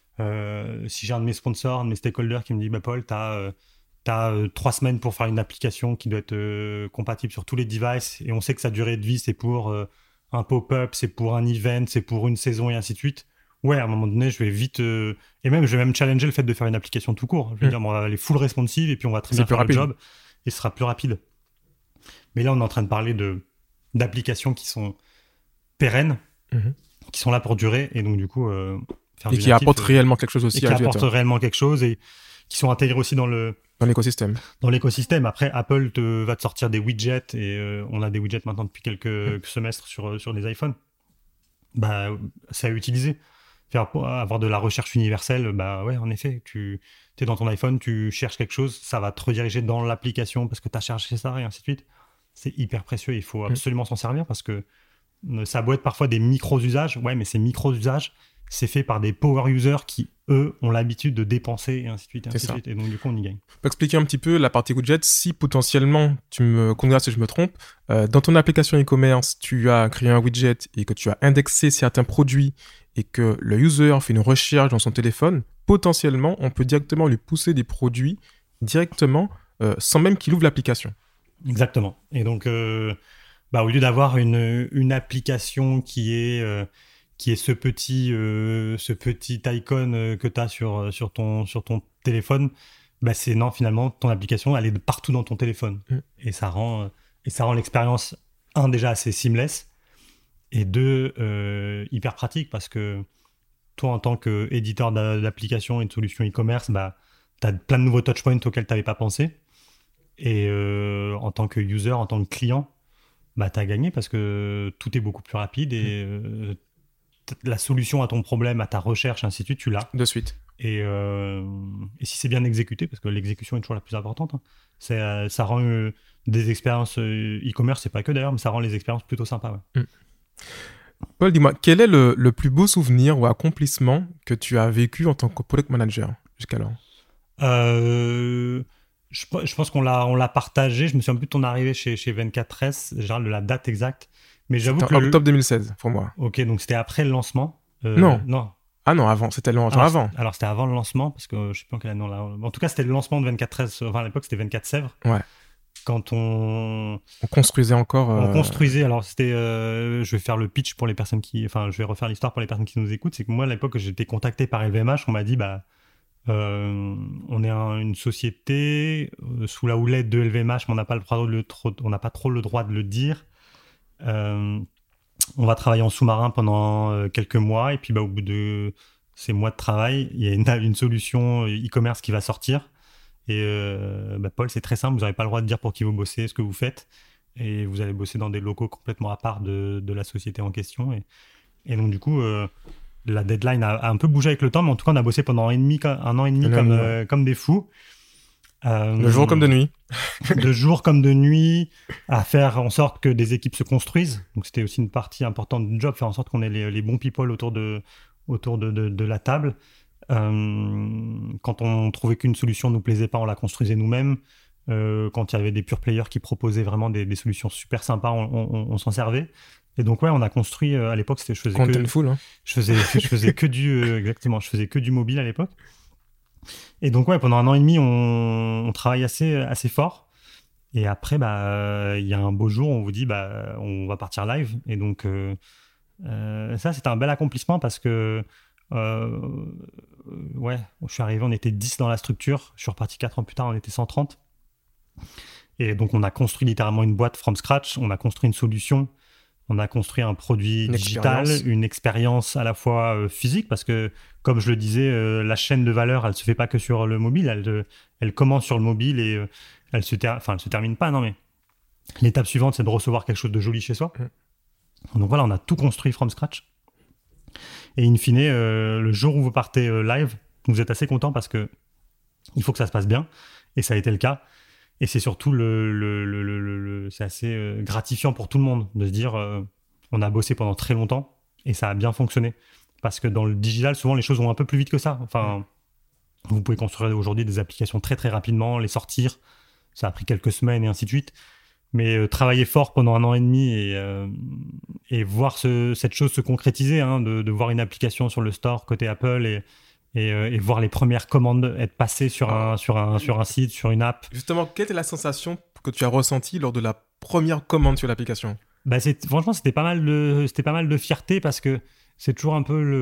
si j'ai un de mes sponsors, un de mes stakeholders qui me dit, bah, Paul, tu as 3 semaines pour faire une application qui doit être compatible sur tous les devices, et on sait que sa durée de vie, c'est pour un pop-up, c'est pour un event, c'est pour une saison, et ainsi de suite. Ouais, à un moment donné, je vais vite... et même, je vais même challenger le fait de faire une application tout court. Je vais dire, on va aller full responsive, et puis on va très bien faire le job, et ce sera plus rapide. Mais là, on est en train de parler d'applications qui sont pérennes, qui sont là pour durer, et donc du coup... et qui apportent réellement quelque chose aussi. Et qui apportent réellement quelque chose, et qui sont intégrés aussi dans l'écosystème. Dans l'écosystème. Après, Apple va te sortir des widgets, et on a des widgets maintenant depuis quelques semestres sur les iPhones. Bah, c'est à utiliser. Avoir de la recherche universelle, bah ouais, en effet, tu es dans ton iPhone, tu cherches quelque chose, ça va te rediriger dans l'application parce que tu as cherché ça, et ainsi de suite. C'est hyper précieux, il faut absolument s'en servir parce que ça a beau être parfois des micro-usages, ouais, mais ces micro-usages, c'est fait par des power users qui, eux, ont l'habitude de dépenser, et ainsi de suite, et ainsi de suite. Et donc, du coup, on y gagne. Pour expliquer un petit peu la partie widget, si potentiellement, tu me corrigeras si je me trompe, dans ton application e-commerce, tu as créé un widget et que tu as indexé certains produits et que le user fait une recherche dans son téléphone, potentiellement, on peut directement lui pousser des produits directement sans même qu'il ouvre l'application. Exactement. Et donc, au lieu d'avoir une application qui est ce petit icône que tu as sur ton téléphone, bah finalement, ton application, elle est partout dans ton téléphone. Et ça rend l'expérience, déjà assez seamless, et hyper pratique, parce que toi, en tant qu'éditeur d'application et de solutions e-commerce, bah, tu as plein de nouveaux touchpoints auxquels tu n'avais pas pensé. Et en tant que user, en tant que client, bah, tu as gagné parce que tout est beaucoup plus rapide, et la solution à ton problème, à ta recherche, ainsi de suite, tu l'as. De suite. Et si c'est bien exécuté, parce que l'exécution est toujours la plus importante, ça rend des expériences e-commerce, c'est pas que d'ailleurs, mais ça rend les expériences plutôt sympas. Ouais. Paul, dis-moi, quel est le plus beau souvenir ou accomplissement que tu as vécu en tant que product manager jusqu'alors ? Je pense qu'on l'a partagé. Je me souviens plus de ton arrivée chez 24S, genre de la date exacte. Mais j'avoue que octobre 2016 pour moi. Ok, donc c'était après le lancement. Non. Ah non, avant. C'était avant. Alors c'était avant le lancement, parce que je sais plus en quelle année on l'a. En tout cas, c'était le lancement de 24S. Enfin, à l'époque, c'était 24 Sèvres. Ouais. Quand on construisait encore. On construisait. Alors c'était. Je vais faire le pitch pour les personnes qui. Enfin, je vais refaire l'histoire pour les personnes qui nous écoutent. C'est que moi, à l'époque, j'ai été contacté par LVMH. On m'a dit, on est une société sous la houlette de LVMH, mais on n'a pas trop le droit de le dire. On va travailler en sous-marin pendant quelques mois, et puis au bout de ces mois de travail, il y a une solution e-commerce qui va sortir. Et Paul, c'est très simple, vous n'avez pas le droit de dire pour qui vous bossez, ce que vous fêtes, et vous allez bosser dans des locaux complètement à part de la société en question. Et donc du coup, la deadline a un peu bougé avec le temps, mais en tout cas, on a bossé pendant un an et demi comme des fous. De jour comme de nuit. De jour comme de nuit, à faire en sorte que des équipes se construisent. Donc c'était aussi une partie importante du job, faire en sorte qu'on ait les bons people autour de la table. Quand on trouvait qu'une solution ne nous plaisait pas, on la construisait nous-mêmes. Quand il y avait des pure players qui proposaient vraiment des solutions super sympas, on s'en servait. Et donc ouais, on a construit à l'époque, je faisais que du mobile à l'époque. Et donc ouais, pendant un an et demi, on travaille assez fort. Et après, il y a un beau jour, on vous dit, on va partir live. Et donc Ça, c'était un bel accomplissement parce que ouais, je suis arrivé, on était 10 dans la structure. Je suis reparti 4 ans plus tard, on était 130. Et donc, on a construit littéralement une boîte from scratch. On a construit une solution. On a construit un produit digital, une expérience à la fois physique, parce que, comme je le disais, la chaîne de valeur, elle ne se fait pas que sur le mobile. Elle commence sur le mobile et elle se termine pas, non, mais l'étape suivante, c'est de recevoir quelque chose de joli chez soi. Donc voilà, on a tout construit from scratch. Et in fine, le jour où vous partez live, vous êtes assez content parce que il faut que ça se passe bien. Et ça a été le cas. Et c'est surtout c'est assez gratifiant pour tout le monde de se dire on a bossé pendant très longtemps et ça a bien fonctionné. Parce que dans le digital, souvent les choses vont un peu plus vite que ça. Enfin, vous pouvez construire aujourd'hui des applications très très rapidement, les sortir. Ça a pris quelques semaines et ainsi de suite. Mais travailler fort pendant 1 an et demi et voir cette chose se concrétiser, hein, de voir une application sur le store côté Apple et voir les premières commandes être passées sur un site, sur une app. Justement, quelle est la sensation que tu as ressentie lors de la première commande sur l'application ? Franchement, c'était pas mal de fierté parce que c'est toujours un peu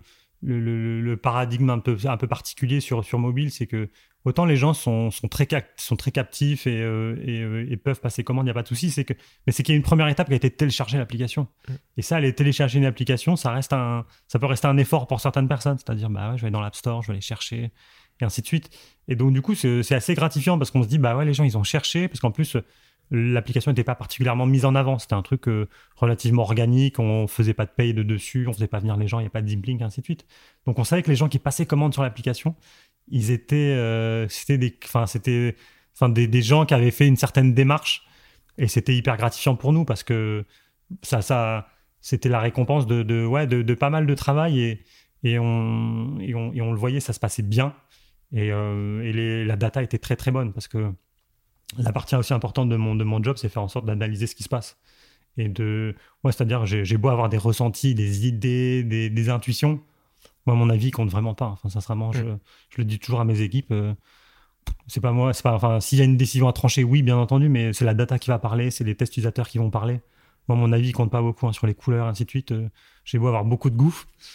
le paradigme un peu particulier sur mobile, c'est que autant les gens sont très captifs et peuvent passer commande, il n'y a pas de souci, mais c'est qu'il y a une première étape qui a été de télécharger l'application. Et ça, aller télécharger une application, ça peut rester un effort pour certaines personnes, c'est-à-dire je vais aller dans l'App Store, je vais aller chercher, et ainsi de suite. Et donc du coup, c'est assez gratifiant parce qu'on se dit les gens ils ont cherché, parce qu'en plus l'application n'était pas particulièrement mise en avant, c'était un truc relativement organique, on faisait pas de paye de dessus, on faisait pas venir les gens, il n'y a pas de deep link, et ainsi de suite. Donc on savait que les gens qui passaient commande sur l'application, ils étaient c'était des gens qui avaient fait une certaine démarche et c'était hyper gratifiant pour nous parce que ça c'était la récompense de pas mal de travail et on le voyait, ça se passait bien et la data était très très bonne parce que la partie aussi importante de mon job, c'est faire en sorte d'analyser ce qui se passe et c'est-à-dire j'ai beau avoir des ressentis, des idées, des intuitions. Moi, mon avis compte vraiment pas. Enfin, sincèrement, je le dis toujours à mes équipes. C'est pas moi. Enfin, s'il y a une décision à trancher, oui, bien entendu, mais c'est la data qui va parler, c'est les tests utilisateurs qui vont parler. Moi, mon avis compte pas beaucoup sur les couleurs, ainsi de suite. J'ai beau avoir beaucoup de goût.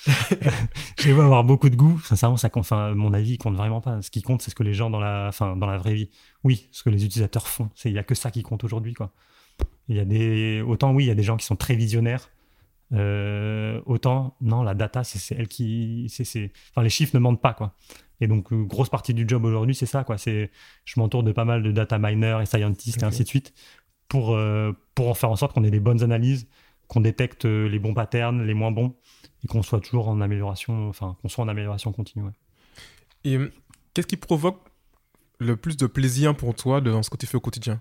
Sincèrement, mon avis compte vraiment pas. Ce qui compte, c'est ce que les gens dans la vraie vie, oui, ce que les utilisateurs font. Il y a que ça qui compte aujourd'hui, quoi. Il y a il y a des gens qui sont très visionnaires. Autant non, la data c'est elle qui les chiffres ne mentent pas, quoi. Et donc grosse partie du job aujourd'hui c'est ça, quoi. Je m'entoure de pas mal de data miners et scientists et ainsi de suite pour en faire en sorte qu'on ait des bonnes analyses, qu'on détecte les bons patterns, les moins bons et qu'on soit toujours en amélioration, qu'on soit en amélioration continue, ouais. Et qu'est-ce qui provoque le plus de plaisir pour toi dans ce que tu fais au quotidien?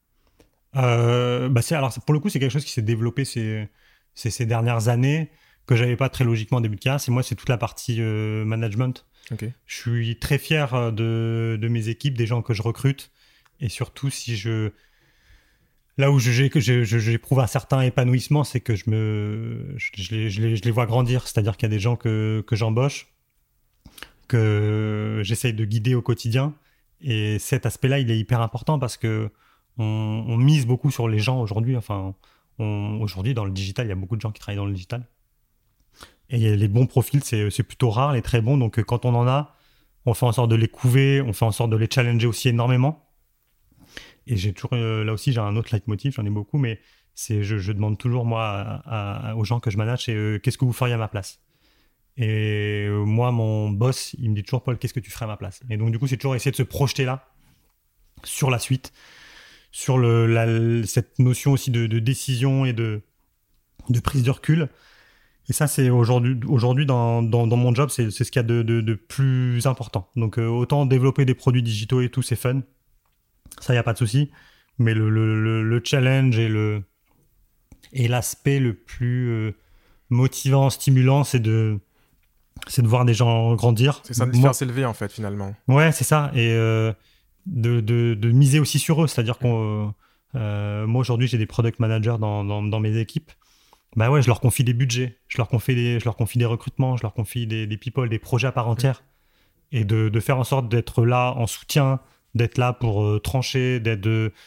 Alors pour le coup c'est quelque chose qui s'est développé ces dernières années, que j'avais pas très logiquement au début de carrière. C'est toute la partie management. Okay. Je suis très fier de mes équipes, des gens que je recrute, et surtout là où j'éprouve un certain épanouissement, c'est que je les vois grandir. C'est-à-dire qu'il y a des gens que j'embauche, que j'essaye de guider au quotidien, et cet aspect-là, il est hyper important parce que on mise beaucoup sur les gens aujourd'hui. Aujourd'hui, dans le digital, il y a beaucoup de gens qui travaillent dans le digital. Et les bons profils, c'est plutôt rare, les très bons. Donc, quand on en a, on fait en sorte de les couver, on fait en sorte de les challenger aussi énormément. Et j'ai toujours, là aussi, j'ai un autre leitmotiv, j'en ai beaucoup, mais je demande toujours, moi, aux gens que je manage, qu'est-ce que vous feriez à ma place? Et moi, mon boss, il me dit toujours, Paul, qu'est-ce que tu ferais à ma place? Et donc, du coup, c'est toujours essayer de se projeter là, sur la suite, sur cette notion aussi de décision et de prise de recul. Et ça, c'est aujourd'hui dans mon job, c'est ce qu'il y a de plus important. Donc, autant développer des produits digitaux et tout, c'est fun. Ça, il n'y a pas de souci. Mais le challenge et l'aspect le plus motivant, stimulant, c'est de voir des gens grandir. C'est ça, de faire s'élever, en fait, finalement. Ouais, c'est ça. Et de miser aussi sur eux. C'est-à-dire moi, aujourd'hui, j'ai des product managers dans mes équipes. Ouais, je leur confie des budgets, je leur confie des recrutements, je leur confie des people, des projets à part entière. Et de faire en sorte d'être là en soutien, d'être là pour trancher, de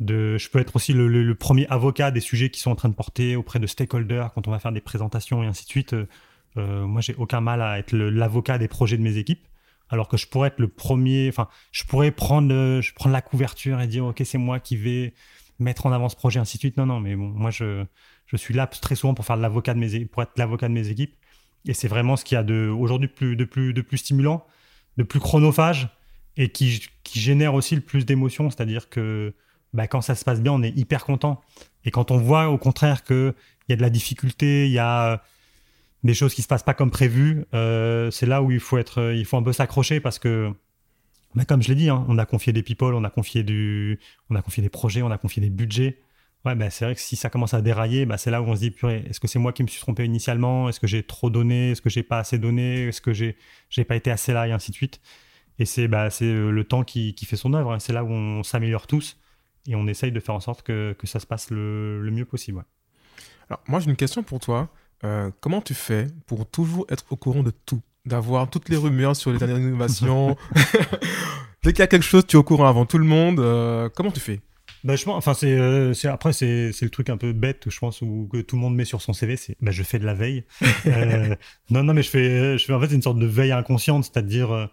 je peux être aussi le premier avocat des sujets qui sont en train de porter auprès de stakeholders quand on va faire des présentations et ainsi de suite. Moi, j'ai aucun mal à être l'avocat des projets de mes équipes, alors que je pourrais être le premier. Enfin, je pourrais prendre la couverture et dire ok, c'est moi qui vais mettre en avant ce projet, ainsi de suite. Non, mais bon, moi, je suis là très souvent pour faire pour être l'avocat de mes équipes. Et c'est vraiment ce qu'il y a aujourd'hui de plus stimulant, de plus chronophage et qui génère aussi le plus d'émotions. C'est-à-dire que quand ça se passe bien, on est hyper content. Et quand on voit au contraire qu'il y a de la difficulté, il y a des choses qui ne se passent pas comme prévu, c'est là où il faut un peu s'accrocher parce que, comme je l'ai dit, hein, on a confié des people, on a confié des projets, on a confié des budgets. Ouais, c'est vrai que si ça commence à dérailler, c'est là où on se dit, purée, est-ce que c'est moi qui me suis trompé initialement? Est-ce que j'ai trop donné? Est-ce que j'ai pas assez donné? Est-ce que j'ai pas été assez là? Et ainsi de suite. Et c'est le temps qui fait son œuvre. Hein. C'est là où on s'améliore tous et on essaye de faire en sorte que ça se passe le mieux possible. Ouais. Alors, moi, j'ai une question pour toi. Comment tu fais pour toujours être au courant de tout? D'avoir toutes les rumeurs sur les dernières innovations? Dès qu'il y a quelque chose, tu es au courant avant tout le monde. Comment tu fais? Je pense, enfin, c'est le truc un peu bête, je pense, que tout le monde met sur son CV, c'est je fais de la veille. Non, mais je fais en fait une sorte de veille inconsciente, c'est-à-dire,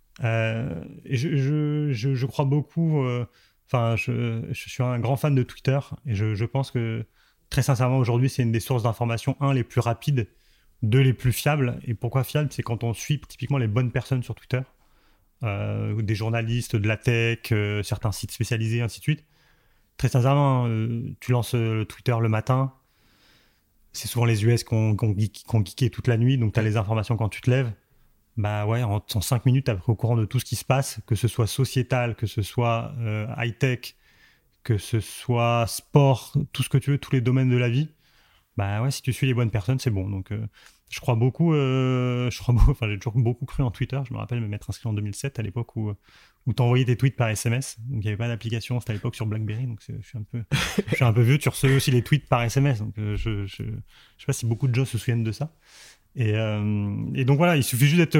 et je crois beaucoup, je suis un grand fan de Twitter, et je pense que, très sincèrement, aujourd'hui, c'est une des sources d'information, les plus rapides, les plus fiables. Et pourquoi fiables? C'est quand on suit typiquement les bonnes personnes sur Twitter, des journalistes, de la tech, certains sites spécialisés, ainsi de suite. Très sincèrement, tu lances Twitter le matin, c'est souvent les US qui ont geeké toute la nuit, donc tu as les informations quand tu te lèves. En 5 minutes, tu es au courant de tout ce qui se passe, que ce soit sociétal, que ce soit high-tech, que ce soit sport, tout ce que tu veux, tous les domaines de la vie. Si tu suis les bonnes personnes, c'est bon. Donc, je crois beaucoup, j'ai toujours beaucoup cru en Twitter. Je me rappelle me m'être inscrit en 2007, à l'époque où tu envoyais tes tweets par SMS. Donc, il n'y avait pas d'application, c'était à l'époque sur BlackBerry. Donc, je suis un peu vieux. Tu recevais aussi les tweets par SMS. Donc, je sais pas si beaucoup de gens se souviennent de ça. Et donc, voilà, il suffit juste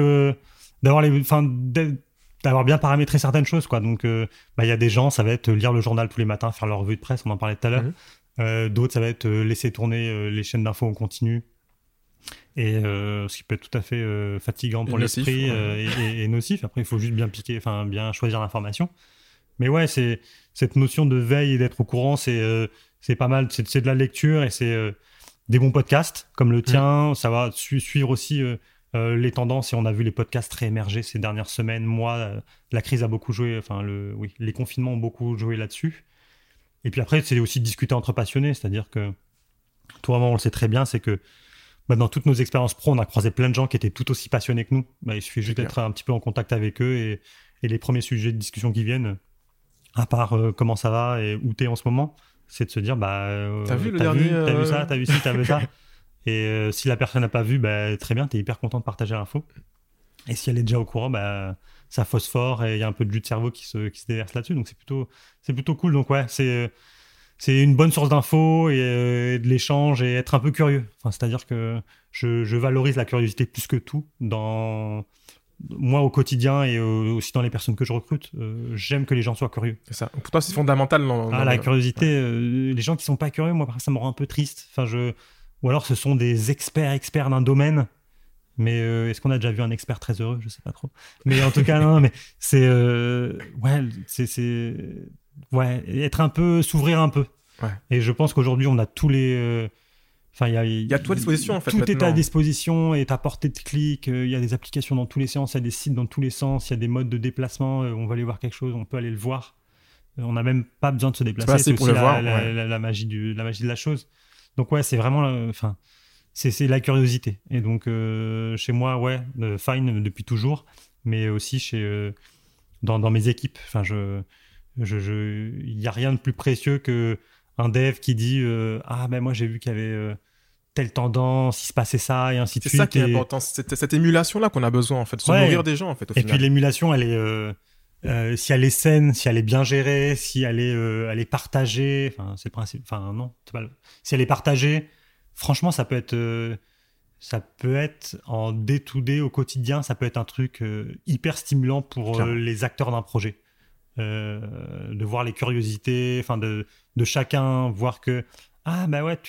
d'avoir bien paramétré certaines choses, quoi. Donc, il y a des gens, ça va être lire le journal tous les matins, faire leur revue de presse, on en parlait tout à l'heure. D'autres, ça va être laisser tourner les chaînes d'infos en continu. Et ce qui peut être tout à fait fatigant pour l'esprit et nocif. Après, il faut juste bien choisir l'information. Mais ouais, c'est cette notion de veille et d'être au courant, c'est pas mal. C'est de la lecture et c'est des bons podcasts comme le tien. Ça va suivre aussi les tendances, et on a vu les podcasts réémerger ces dernières semaines. La crise a beaucoup joué, les confinements ont beaucoup joué là-dessus. Et puis après, c'est aussi discuter entre passionnés, c'est-à-dire que toi, on le sait très bien, c'est que dans toutes nos expériences pro, on a croisé plein de gens qui étaient tout aussi passionnés que nous. Il suffit juste d'être un petit peu en contact avec eux et les premiers sujets de discussion qui viennent, à part comment ça va et où t'es en ce moment, c'est de se dire t'as vu t'as vu ça, t'as vu ci, t'as vu ça. Et si la personne n'a pas vu, très bien, t'es hyper content de partager l'info. Et si elle est déjà au courant, ça phosphore et il y a un peu de jus de cerveau qui se déverse là-dessus. Donc c'est plutôt cool. Donc ouais, c'est une bonne source d'infos et de l'échange et être un peu curieux. C'est-à-dire que je valorise la curiosité plus que tout dans moi au quotidien et aussi dans les personnes que je recrute. J'aime que les gens soient curieux. C'est ça. Pour toi, c'est fondamental. La curiosité, les gens qui sont pas curieux, moi, ça me rend un peu triste. Ou alors ce sont des experts d'un domaine. Mais est-ce qu'on a déjà vu un expert très heureux? Je sais pas trop. Mais en tout cas, non, mais c'est être un peu, s'ouvrir un peu. Ouais. Et je pense qu'aujourd'hui, on a tous les... il y a tout à disposition, en fait. Tout est à disposition, est à portée de clic. Il y a des applications dans tous les sens, il y a des sites dans tous les sens, il y a des modes de déplacement. On va aller voir quelque chose, on peut aller le voir. On n'a même pas besoin de se déplacer. C'est aussi la magie de la chose. Donc ouais, c'est vraiment... c'est la curiosité. Et donc, chez moi, fine depuis toujours, mais aussi dans mes équipes. Il n'y a rien de plus précieux qu'un dev qui dit moi j'ai vu qu'il y avait telle tendance, il se passait ça, et ainsi de suite. C'est ça qui est important, c'est cette émulation-là qu'on a besoin, en fait, se nourrir des gens, en fait, au final. Et puis l'émulation, elle est... si elle est saine, si elle est bien gérée, si elle est partagée, c'est le principe, si elle est partagée, franchement, ça peut être en day-to-day au quotidien, ça peut être un truc hyper stimulant pour les acteurs d'un projet. de voir les curiosités, enfin de chacun, voir que bah ouais,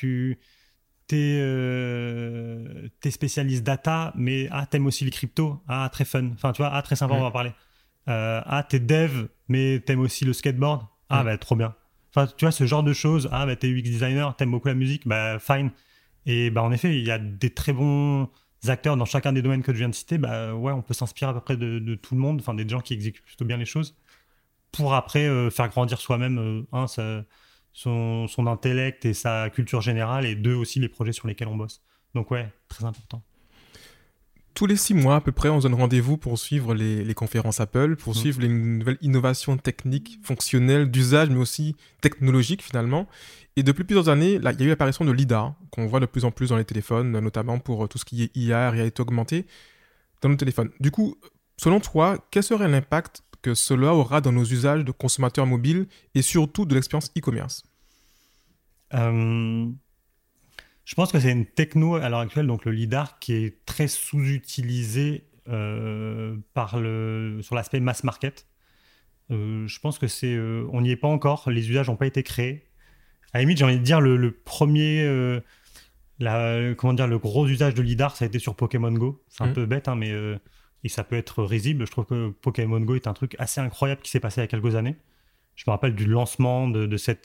t'es spécialiste data, mais t'aimes aussi les cryptos, très fun, enfin tu vois, très sympa, on va parler. T'es dev, mais t'aimes aussi le skateboard, bah trop bien. Enfin tu vois, ce genre de choses. Bah t'es UX designer, t'aimes beaucoup la musique, bah fine. Et bah en effet, il y a des très bons acteurs dans chacun des domaines que je viens de citer. Bah ouais, on peut s'inspirer à peu près de tout le monde, enfin des gens qui exécutent plutôt bien les choses, pour après faire grandir soi-même, son intellect et sa culture générale, et deux, aussi les projets sur lesquels on bosse. Donc ouais, très important. Tous les 6 mois à peu près, on se donne rendez-vous pour suivre les conférences Apple, pour suivre les nouvelles innovations techniques, fonctionnelles, d'usage, mais aussi technologiques finalement. Et depuis plusieurs années, là, il y a eu l'apparition de LiDAR, qu'on voit de plus en plus dans les téléphones, notamment pour tout ce qui est IA, réalité augmentée, dans nos téléphones. Du coup, selon toi, quel serait l'impact que cela aura dans nos usages de consommateurs mobiles et surtout de l'expérience e-commerce? Je pense que c'est une techno à l'heure actuelle, donc le LiDAR, qui est très sous-utilisé sur l'aspect mass market. Je pense que on n'y est pas encore, les usages n'ont pas été créés. À la limite, j'ai envie de dire le premier, le gros usage de LiDAR, ça a été sur Pokémon Go. C'est un peu bête, mais et ça peut être risible. Je trouve que Pokémon Go est un truc assez incroyable qui s'est passé il y a quelques années. Je me rappelle du lancement de cette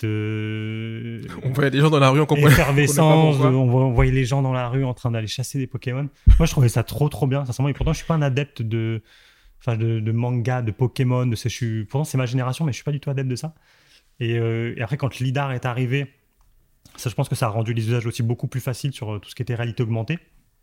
on voyait des gens dans la rue, effervescence, on voyait les gens dans la rue en train d'aller chasser des Pokémon. Moi, je trouvais ça trop bien, sincèrement. Et pourtant, je suis pas un adepte de manga, de Pokémon. Pourtant, c'est ma génération, mais je suis pas du tout adepte de ça. Et après, quand LiDAR est arrivé, ça, je pense que ça a rendu les usages aussi beaucoup plus faciles sur tout ce qui était réalité augmentée.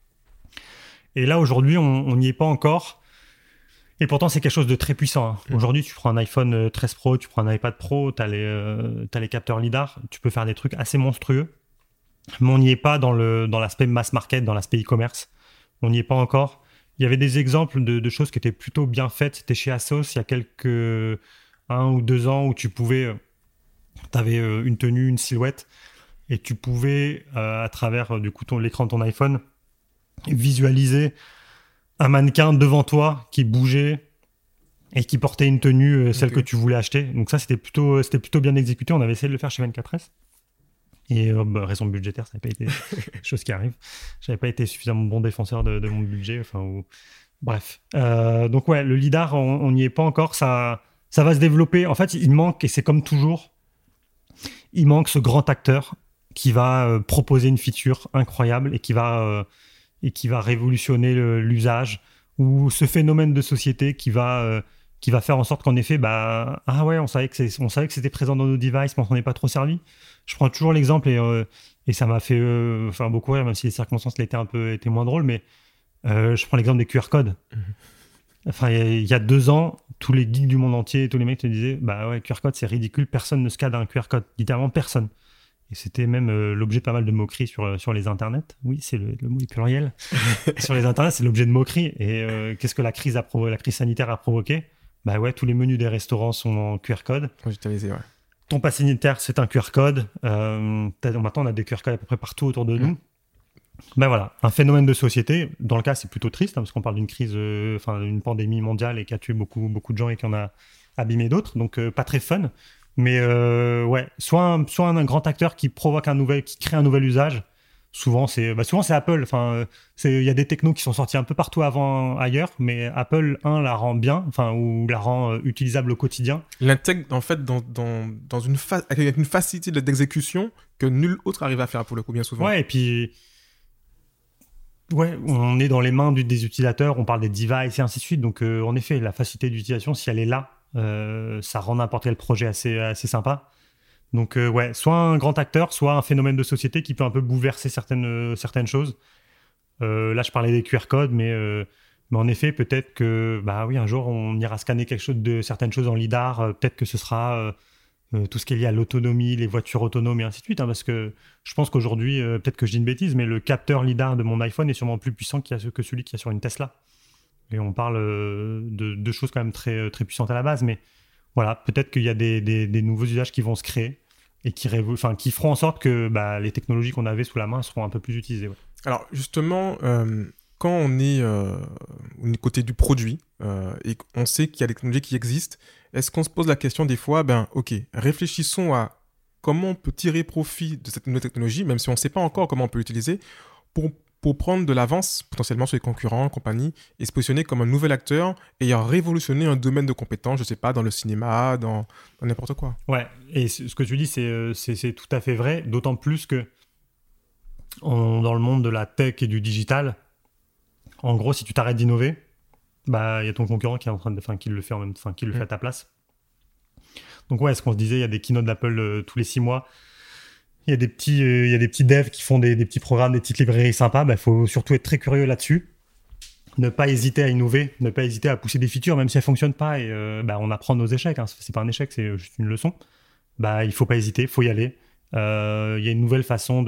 Et là, aujourd'hui, on n'y est pas encore. Et pourtant, c'est quelque chose de très puissant. Aujourd'hui, tu prends un iPhone 13 Pro, tu prends un iPad Pro, tu as les capteurs LiDAR, tu peux faire des trucs assez monstrueux. Mais on n'y est pas dans l'aspect mass market, dans l'aspect e-commerce. On n'y est pas encore. Il y avait des exemples de choses qui étaient plutôt bien faites. C'était chez Asos il y a 1 ou 2 ans, où tu avais une tenue, une silhouette, et tu pouvais, à travers du coup l'écran de ton iPhone, visualiser un mannequin devant toi qui bougeait et qui portait une tenue, celle que tu voulais acheter. Donc ça, c'était plutôt bien exécuté. On avait essayé de le faire chez 24S. Et raison budgétaire, ça n'avait pas été chose qui arrive. Je n'avais pas été suffisamment bon défenseur de mon budget. Bref. Donc ouais, le LiDAR, on n'y est pas encore. Ça va se développer. En fait, il manque, et c'est comme toujours, il manque ce grand acteur qui va proposer une feature incroyable et qui va révolutionner l'usage, ou ce phénomène de société qui va faire en sorte qu'en effet, on savait que c'était présent dans nos devices, mais on s'en est pas trop servi. Je prends toujours l'exemple, et ça m'a fait beaucoup rire, même si les circonstances étaient moins drôles, mais je prends l'exemple des QR codes. Il y a 2 ans, tous les geeks du monde entier, tous les mecs te disaient QR code, c'est ridicule, personne ne scanne un QR code, littéralement personne. Et c'était même l'objet de pas mal de moqueries sur les internets. Oui, c'est le mot est pluriel. Sur les internets, c'est l'objet de moqueries. Et qu'est-ce que la crise sanitaire a provoqué ? Tous les menus des restaurants sont en QR code. Digitalisé, ouais. Ton pass sanitaire, c'est un QR code. Maintenant, on a des QR codes à peu près partout autour de nous. Voilà, un phénomène de société. Dans le cas, c'est plutôt triste, parce qu'on parle d'une crise, d'une pandémie mondiale, et qui a tué beaucoup de gens et qui en a abîmé d'autres. Donc, pas très fun. Mais soit un grand acteur qui crée un nouvel usage. Souvent c'est Apple. Il y a des technos qui sont sortis un peu partout avant ailleurs, mais Apple la rend bien, ou la rend utilisable au quotidien. Il l'intègre en fait dans avec une facilité d'exécution que nul autre arrive à faire pour le coup, bien souvent. Ouais, et puis on est dans les mains des utilisateurs. On parle des devices et ainsi de suite. Donc en effet, la facilité d'utilisation, si elle est là, ça rend n'importe quel projet assez sympa. Donc soit un grand acteur, soit un phénomène de société qui peut un peu bouleverser certaines choses. Là, je parlais des QR codes, mais en effet, peut-être que un jour, on ira scanner certaines choses en LiDAR. Peut-être que ce sera tout ce qui est lié à l'autonomie, les voitures autonomes et ainsi de suite. Parce que je pense qu'aujourd'hui, peut-être que je dis une bêtise, mais le capteur LiDAR de mon iPhone est sûrement plus puissant que celui qu'il y a sur une Tesla. Et on parle de choses quand même très, très puissantes à la base. Mais voilà, peut-être qu'il y a des nouveaux usages qui vont se créer et qui feront en sorte que les technologies qu'on avait sous la main seront un peu plus utilisées. Ouais. Alors justement, quand on est au côté du produit et qu'on sait qu'il y a des technologies qui existent, est-ce qu'on se pose la question des fois, ok, réfléchissons à comment on peut tirer profit de cette nouvelle technologie, même si on ne sait pas encore comment on peut l'utiliser, pour prendre de l'avance potentiellement sur les concurrents, compagnie, et se positionner comme un nouvel acteur ayant révolutionné un domaine de compétences, je ne sais pas, dans le cinéma, dans n'importe quoi. Ouais, et ce que tu dis, c'est tout à fait vrai, d'autant plus que dans le monde de la tech et du digital, en gros, si tu t'arrêtes d'innover, il y a ton concurrent qui est en train de, qui le fait qui le fait à ta place. Donc ouais, ce qu'on se disait, il y a des keynotes d'Apple tous les 6 mois. Il y a des petits devs qui font des petits programmes, des petites librairies sympas. Il faut surtout être très curieux là-dessus. Ne pas hésiter à innover, ne pas hésiter à pousser des features, même si elles ne fonctionnent pas. Et on apprend nos échecs. Hein. C'est pas un échec, c'est juste une leçon. Il ne faut pas hésiter, il faut y aller. Il y a une nouvelle façon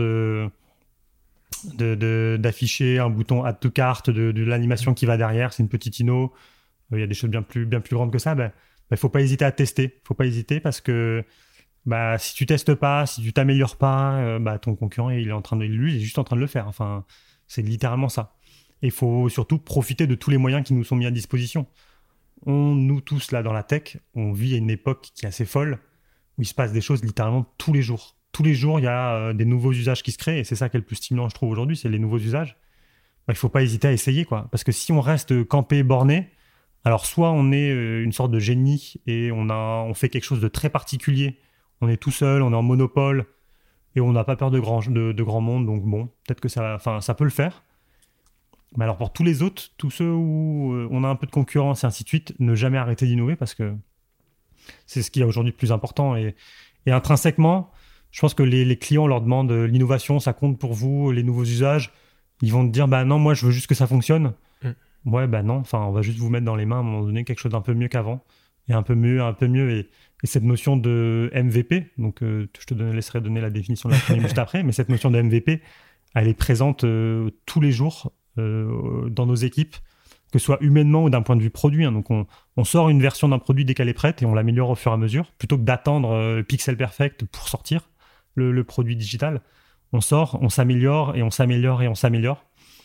d'afficher un bouton Add to Cart, de l'animation qui va derrière. C'est une petite inno. Il y a des choses bien plus grandes que ça. Il faut pas hésiter à tester. Faut pas hésiter parce que si tu testes pas, si tu t'améliores pas, ton concurrent il est juste en train de le faire. Enfin, c'est littéralement ça. Et il faut surtout profiter de tous les moyens qui nous sont mis à disposition. Nous tous là dans la tech, on vit à une époque qui est assez folle où il se passe des choses littéralement tous les jours. Tous les jours, il y a des nouveaux usages qui se créent et c'est ça qui est le plus stimulant, je trouve, aujourd'hui, c'est les nouveaux usages. Il faut pas hésiter à essayer, quoi. Parce que si on reste campé, borné, alors soit on est une sorte de génie et on fait quelque chose de très particulier. On est tout seul, on est en monopole et on n'a pas peur de grand monde. Donc bon, peut-être que ça peut le faire. Mais alors pour tous les autres, tous ceux où on a un peu de concurrence et ainsi de suite, ne jamais arrêter d'innover parce que c'est ce qui est aujourd'hui le plus important. Et intrinsèquement, je pense que les clients leur demandent l'innovation, ça compte pour vous, les nouveaux usages. Ils vont te dire, non, moi je veux juste que ça fonctionne. Ouais, non, on va juste vous mettre dans les mains à un moment donné quelque chose d'un peu mieux qu'avant. Et un peu mieux. Et cette notion de MVP, donc je te laisserai donner la définition de l'acronyme juste après, mais cette notion de MVP, elle est présente tous les jours dans nos équipes, que ce soit humainement ou d'un point de vue produit. Hein. Donc on sort une version d'un produit dès qu'elle est prête et on l'améliore au fur et à mesure, plutôt que d'attendre Pixel Perfect pour sortir le produit digital. On sort, on s'améliore et on s'améliore et on s'améliore.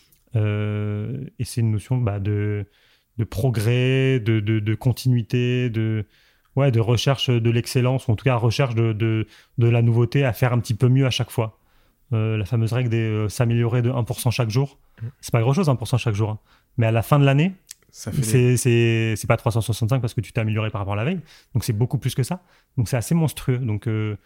Et c'est une notion de progrès, de continuité, de recherche de l'excellence, ou en tout cas recherche de la nouveauté, à faire un petit peu mieux à chaque fois. La fameuse règle des s'améliorer de 1% chaque jour. C'est pas grand-chose, 1% chaque jour. Hein. Mais à la fin de l'année, c'est pas 365 parce que tu t'es amélioré par rapport à la veille. Donc c'est beaucoup plus que ça. Donc c'est assez monstrueux. Donc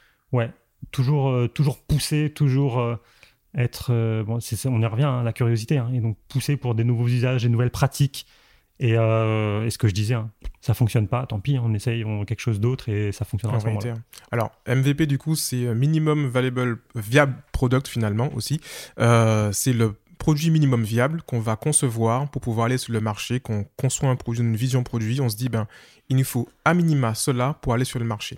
toujours pousser, toujours être... on y revient, hein, la curiosité. Hein, et donc pousser pour des nouveaux usages, des nouvelles pratiques. Et ce que je disais, hein, ça fonctionne pas, tant pis, on essaye quelque chose d'autre et ça fonctionnera à ce moment-là. Alors, MVP, du coup, c'est Minimum Viable Product, finalement, aussi. C'est le produit minimum viable qu'on va concevoir pour pouvoir aller sur le marché. Qu'on conçoit un produit, une vision produit, on se dit, il nous faut à minima cela pour aller sur le marché.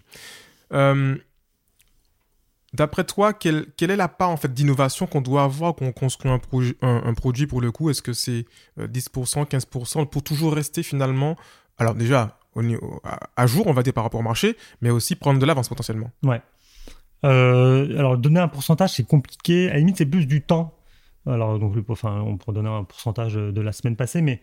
D'après toi, quelle est la part en fait, d'innovation qu'on doit avoir quand on construit un produit pour le coup? Est-ce que c'est 10%, 15% pour toujours rester finalement, alors déjà à jour, on va dire par rapport au marché, mais aussi prendre de l'avance potentiellement? Ouais. Alors donner un pourcentage, c'est compliqué. À la limite, c'est plus du temps. Alors donc, on pourrait donner un pourcentage de la semaine passée, mais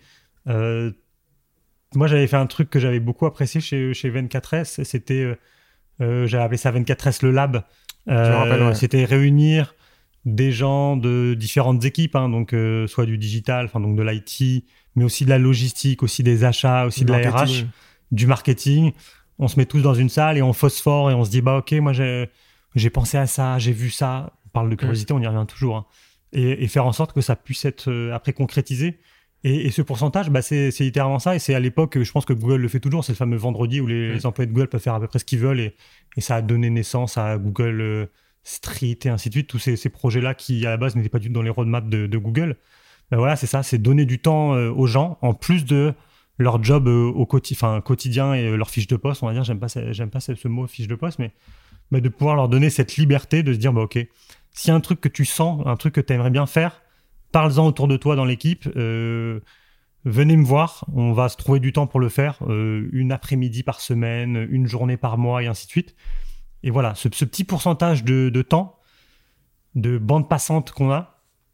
moi j'avais fait un truc que j'avais beaucoup apprécié chez 24S. C'était, j'avais appelé ça 24S le lab. C'était réunir des gens de différentes équipes, hein, donc soit du digital, donc de l'IT, mais aussi de la logistique, aussi des achats, aussi de la RH, du marketing. On se met tous dans une salle et on phosphore et on se dit ok, moi j'ai pensé à ça, j'ai vu ça. On parle de curiosité, on y revient toujours, hein. Et faire en sorte que ça puisse être après concrétisé. Et ce pourcentage, c'est littéralement ça. Et c'est à l'époque, je pense que Google le fait toujours, c'est le fameux vendredi où les employés de Google peuvent faire à peu près ce qu'ils veulent. Et ça a donné naissance à Google Street et ainsi de suite. Tous ces projets-là qui, à la base, n'étaient pas du tout dans les roadmaps de Google. Voilà, c'est ça, c'est donner du temps aux gens, en plus de leur job quotidien et leur fiche de poste. On va dire, j'aime pas ce mot fiche de poste, mais de pouvoir leur donner cette liberté de se dire, ok, s'il y a un truc que tu sens, un truc que tu aimerais bien faire, parle-en autour de toi dans l'équipe, venez me voir, on va se trouver du temps pour le faire, une après-midi par semaine, une journée par mois et ainsi de suite. Et voilà, ce petit pourcentage de temps, de bande passante qu'on a,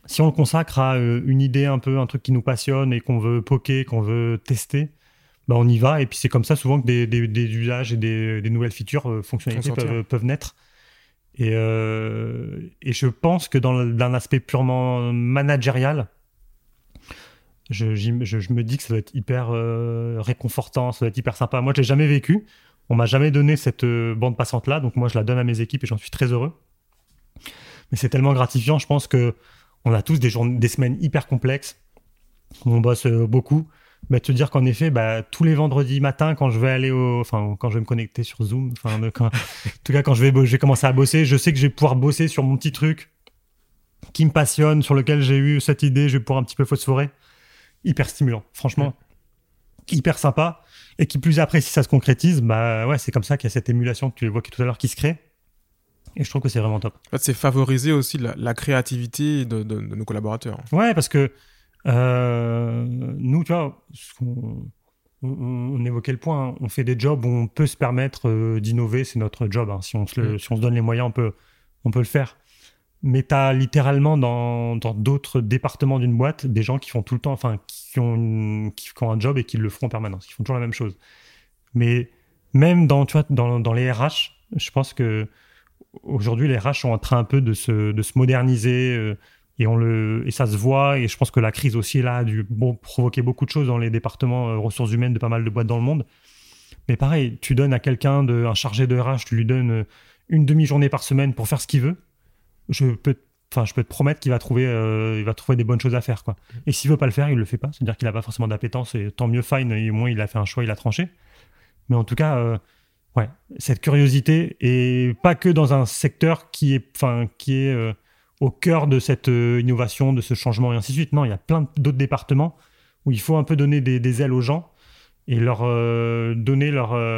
si on le consacre à une idée un peu, un truc qui nous passionne et qu'on veut poker, qu'on veut tester, bah on y va. Et puis c'est comme ça souvent que des usages et des nouvelles features, fonctionnalités peuvent naître. Et je pense que d'un aspect purement managérial, je me dis que ça doit être hyper réconfortant, ça doit être hyper sympa. Moi, je l'ai jamais vécu. On m'a jamais donné cette bande passante-là, donc moi, je la donne à mes équipes et j'en suis très heureux. Mais c'est tellement gratifiant, je pense que on a tous des semaines hyper complexes, où on bosse beaucoup. Bah, te dire qu'en effet, bah, tous les vendredis matins, quand je vais aller quand je vais me connecter sur Zoom, en tout cas, quand je vais commencer à bosser, je sais que je vais pouvoir bosser sur mon petit truc qui me passionne, sur lequel j'ai eu cette idée, je vais pouvoir un petit peu phosphorer. Hyper stimulant, franchement, hyper sympa. Et qui plus après, si ça se concrétise, bah ouais, c'est comme ça qu'il y a cette émulation que tu évoquais tout à l'heure qui se crée. Et je trouve que c'est vraiment top. En fait, c'est favoriser aussi la créativité de nos collaborateurs. Ouais, parce que nous, tu vois, on évoquait le point, hein, on fait des jobs où on peut se permettre d'innover, c'est notre job. Hein. Si on se donne les moyens, on peut le faire. Mais tu as littéralement dans d'autres départements d'une boîte des gens qui font tout le temps, qui ont un job et qui le feront en permanence, qui font toujours la même chose. Mais même dans les RH, je pense que aujourd'hui les RH sont en train un peu de se moderniser et ça se voit. Et je pense que la crise aussi là a dû provoquer beaucoup de choses dans les départements ressources humaines de pas mal de boîtes dans le monde. Mais pareil, tu donnes à quelqu'un un chargé de RH, tu lui donnes une demi-journée par semaine pour faire ce qu'il veut. Je peux te promettre qu'il va trouver des bonnes choses à faire, quoi. Et s'il veut pas le faire, il le fait pas. C'est-à-dire qu'il a pas forcément d'appétence et tant mieux, fine. Et au moins, il a fait un choix, il a tranché. Mais en tout cas, cette curiosité et pas que dans un secteur qui est au cœur de cette innovation, de ce changement et ainsi de suite. Non, il y a plein d'autres départements où il faut un peu donner des ailes aux gens et leur donner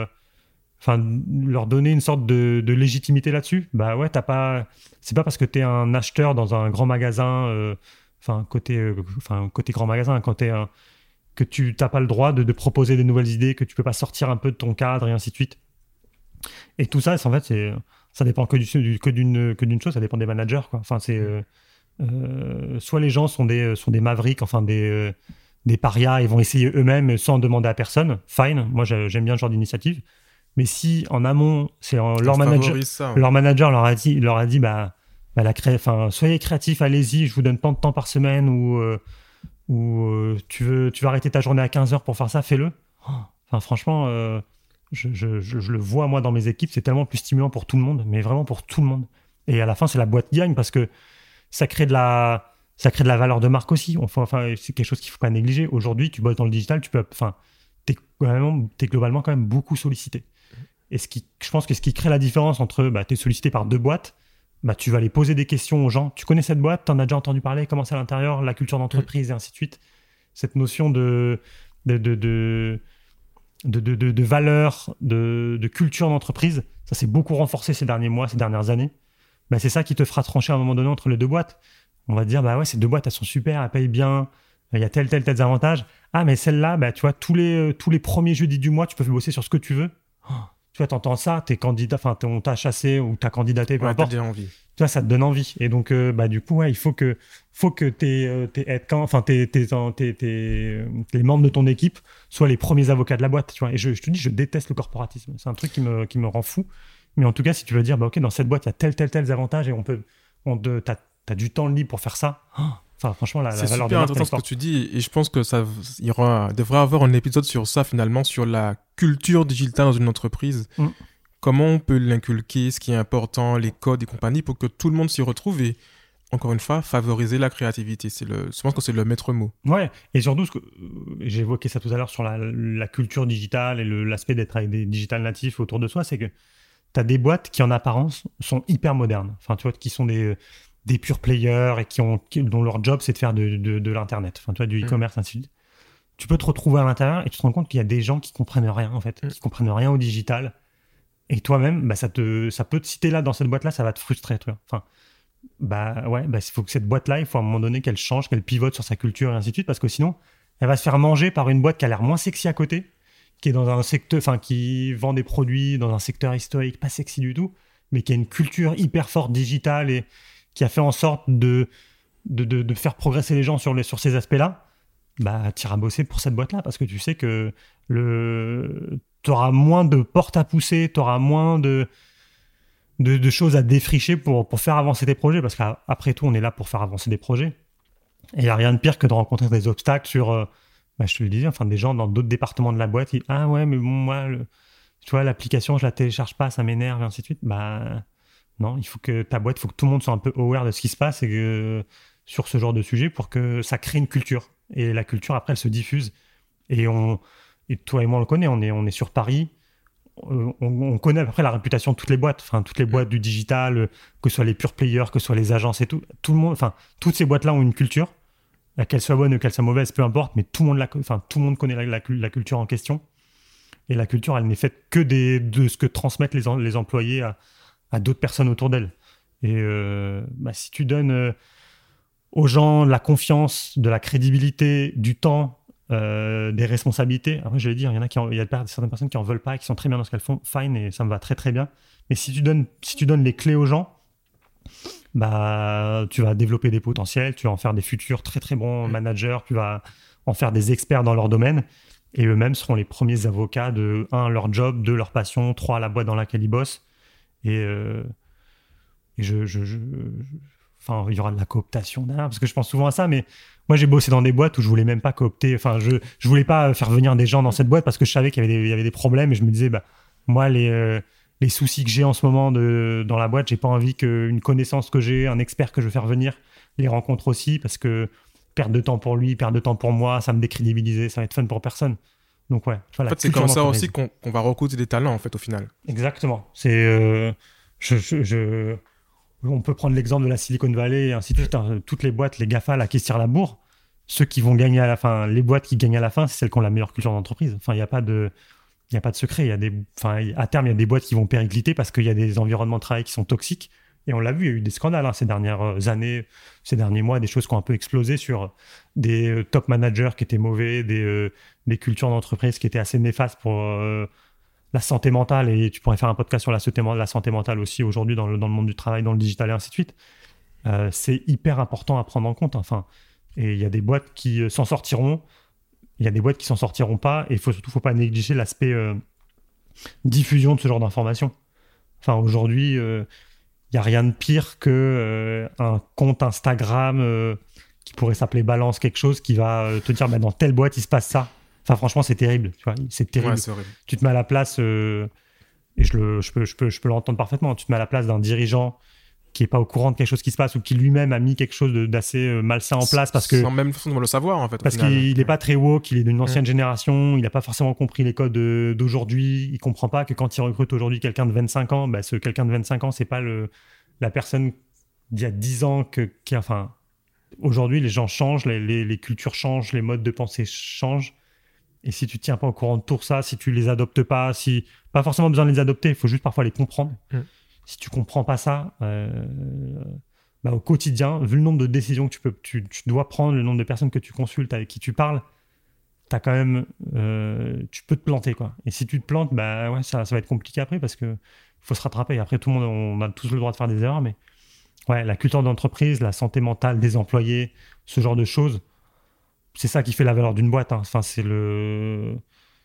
leur donner une sorte de légitimité là-dessus. Bah ouais, c'est pas parce que tu es un acheteur dans un grand magasin, côté grand magasin, que tu n'as pas le droit de proposer des nouvelles idées, que tu peux pas sortir un peu de ton cadre et ainsi de suite. Et tout ça, en fait, ça dépend que d'une chose, ça dépend des managers, quoi. Enfin, soit les gens sont des mavericks, des parias, ils vont essayer eux-mêmes sans demander à personne. Fine, moi j'aime bien ce genre d'initiative. Mais si en amont, c'est leur manager leur a dit soyez créatifs, allez-y, je vous donne tant de temps par semaine ou tu vas arrêter ta journée à 15h pour faire ça, fais-le. Enfin, franchement, je le vois moi dans mes équipes, c'est tellement plus stimulant pour tout le monde, mais vraiment pour tout le monde. Et à la fin, c'est la boîte qui gagne parce que ça crée de la valeur de marque aussi. C'est quelque chose qu'il ne faut pas négliger. Aujourd'hui, tu bosses dans le digital, t'es globalement quand même beaucoup sollicité. Et je pense que ce qui crée la différence entre t'es sollicité par deux boîtes, tu vas aller poser des questions aux gens. Tu connais cette boîte, t'en as déjà entendu parler, comment c'est à l'intérieur, la culture d'entreprise et ainsi de suite. Cette notion de valeur, de culture d'entreprise, ça s'est beaucoup renforcé ces derniers mois, ces dernières années. C'est ça qui te fera trancher à un moment donné entre les deux boîtes. On va te dire, ces deux boîtes, elles sont super, elles payent bien, il y a tel avantage. Ah, mais celle-là, tu vois, tous les premiers jeudis du mois, tu peux bosser sur ce que tu veux. Tu vois, t'entends ça, t'es candidat, on t'a chassé ou t'as candidaté, peu importe. T'as envie. Tu vois, ça te donne envie. Et donc, du coup, il faut que les membres de ton équipe soient les premiers avocats de la boîte. Tu vois. Et je te dis, je déteste le corporatisme. C'est un truc qui me rend fou. Mais en tout cas, si tu veux dire, dans cette boîte, il y a tels avantages et t'as du temps libre pour faire ça. Franchement, la valeur de c'est marque, super intéressant ce que tu dis, et je pense que devrait avoir un épisode sur ça finalement, sur la culture digitale dans une entreprise. Comment on peut l'inculquer, ce qui est important, les codes et compagnie, pour que tout le monde s'y retrouve et, encore une fois, favoriser la créativité. Je pense que c'est le maître mot. Ouais, et surtout, j'ai évoqué ça tout à l'heure sur la culture digitale et l'aspect d'être avec des digital natifs autour de soi, c'est que tu as des boîtes qui, en apparence, sont hyper modernes. Enfin, tu vois, qui sont des pure players et dont leur job, c'est de faire de l'Internet. Enfin, tu vois, du e-commerce, ainsi de suite. Tu peux te retrouver à l'intérieur et tu te rends compte qu'il y a des gens qui comprennent rien, en fait, qui comprennent rien au digital. Et toi-même, ça peut te citer là, dans cette boîte-là, ça va te frustrer, tu vois. Enfin, il faut que cette boîte-là, il faut à un moment donné qu'elle change, qu'elle pivote sur sa culture et ainsi de suite, parce que sinon, elle va se faire manger par une boîte qui a l'air moins sexy à côté, qui est dans un secteur, qui vend des produits dans un secteur historique pas sexy du tout, mais qui a une culture hyper forte digitale et qui a fait en sorte de de faire progresser les gens sur ces aspects-là, bah, tu iras bosser pour cette boîte-là parce que tu sais que tu auras moins de portes à pousser, tu auras moins de choses à défricher pour faire avancer tes projets parce qu'après tout, on est là pour faire avancer des projets. Et il n'y a rien de pire que de rencontrer des obstacles sur, je te le disais, enfin, des gens dans d'autres départements de la boîte qui disent « Ah ouais, mais bon, moi, tu vois, l'application, je la télécharge pas, ça m'énerve, et ainsi de suite. » Bah non, il faut que ta boîte, il faut que tout le monde soit un peu aware de ce qui se passe et sur ce genre de sujet pour que ça crée une culture. Et la culture, après, elle se diffuse. Et toi et moi, on le connaît, on est sur Paris. On connaît à peu près la réputation de toutes les boîtes. Enfin, toutes les boîtes du digital, que ce soit les pure players, que ce soit les agences et tout. Tout le monde, enfin, toutes ces boîtes-là ont une culture. Qu'elle soit bonne ou qu'elle soit mauvaise, peu importe, mais tout le monde connaît la culture en question. Et la culture, elle n'est faite que de ce que transmettent les employés à d'autres personnes autour d'elle. Et si tu donnes aux gens la confiance, de la crédibilité, du temps, des responsabilités, après je vais dire, il y a certaines personnes qui en veulent pas et qui sont très bien dans ce qu'elles font, fine, et ça me va très très bien. Mais si tu donnes les clés aux gens, bah, tu vas développer des potentiels, tu vas en faire des futurs très très bons managers, tu vas en faire des experts dans leur domaine, et eux-mêmes seront les premiers avocats de 1, leur job, 2, leur passion, 3, la boîte dans laquelle ils bossent, et il y aura de la cooptation derrière, parce que je pense souvent à ça, mais moi j'ai bossé dans des boîtes où je voulais même pas coopter, enfin je voulais pas faire venir des gens dans cette boîte parce que je savais qu'il y avait des problèmes, et je me disais, bah, moi les soucis que j'ai en ce moment dans la boîte, j'ai pas envie qu'une connaissance que j'ai, un expert que je veux faire venir, les rencontre aussi, parce que perte de temps pour lui, perte de temps pour moi, ça me décrédibiliser, ça va être fun pour personne. Donc ouais. En fait, c'est comme ça aussi qu'on va recruter des talents, en fait, au final. Exactement. C'est on peut prendre l'exemple de la Silicon Valley et ainsi de suite. Hein. Toutes les boîtes, les GAFA là, qui se tirent la bourre, ceux qui vont gagner à la fin, les boîtes qui gagnent à la fin, c'est celles qui ont la meilleure culture d'entreprise. Enfin, il n'y a pas de secret. À terme, il y a des boîtes qui vont péricliter parce qu'il y a des environnements de travail qui sont toxiques. Et on l'a vu, il y a eu des scandales ces dernières années, ces derniers mois, des choses qui ont un peu explosé sur des top managers qui étaient mauvais, des cultures d'entreprise qui étaient assez néfastes pour la santé mentale. Et tu pourrais faire un podcast sur la santé mentale aussi aujourd'hui dans le monde du travail, dans le digital et ainsi de suite. C'est hyper important à prendre en compte. Enfin, et il y a des boîtes qui s'en sortiront, il y a des boîtes qui s'en sortiront pas. Et surtout, faut pas négliger l'aspect diffusion de ce genre d'informations. Enfin, aujourd'hui, il n'y a rien de pire qu'un compte Instagram qui pourrait s'appeler Balance quelque chose qui va te dire dans telle boîte il se passe ça. Enfin franchement c'est terrible, tu vois, c'est terrible. Ouais, c'est horrible. Tu te mets à la place et je peux l'entendre parfaitement. Tu te mets à la place d'un dirigeant qui est pas au courant de quelque chose qui se passe ou qui lui-même a mis quelque chose d'assez malsain en place parce que sans même forcément le savoir en fait. Parce qu'il n'est pas très woke, il est d'une ancienne génération, il n'a pas forcément compris les codes d'aujourd'hui, il comprend pas que quand il recrute aujourd'hui quelqu'un de 25 ans, ce quelqu'un de 25 ans c'est pas la personne d'il y a 10 ans enfin aujourd'hui les gens changent, les cultures changent, les modes de pensée changent. Et si tu tiens pas au courant de tout ça, si tu les adoptes pas, pas forcément besoin de les adopter, il faut juste parfois les comprendre. Si tu comprends pas ça, au quotidien, vu le nombre de décisions que tu dois prendre, le nombre de personnes que tu consultes, avec qui tu parles, t'as quand même, tu peux te planter quoi. Et si tu te plantes, ça va être compliqué après parce que faut se rattraper. Après tout le monde, on a tous le droit de faire des erreurs, mais ouais, la culture d'entreprise, la santé mentale des employés, ce genre de choses. C'est ça qui fait la valeur d'une boîte. Hein. Enfin, c'est le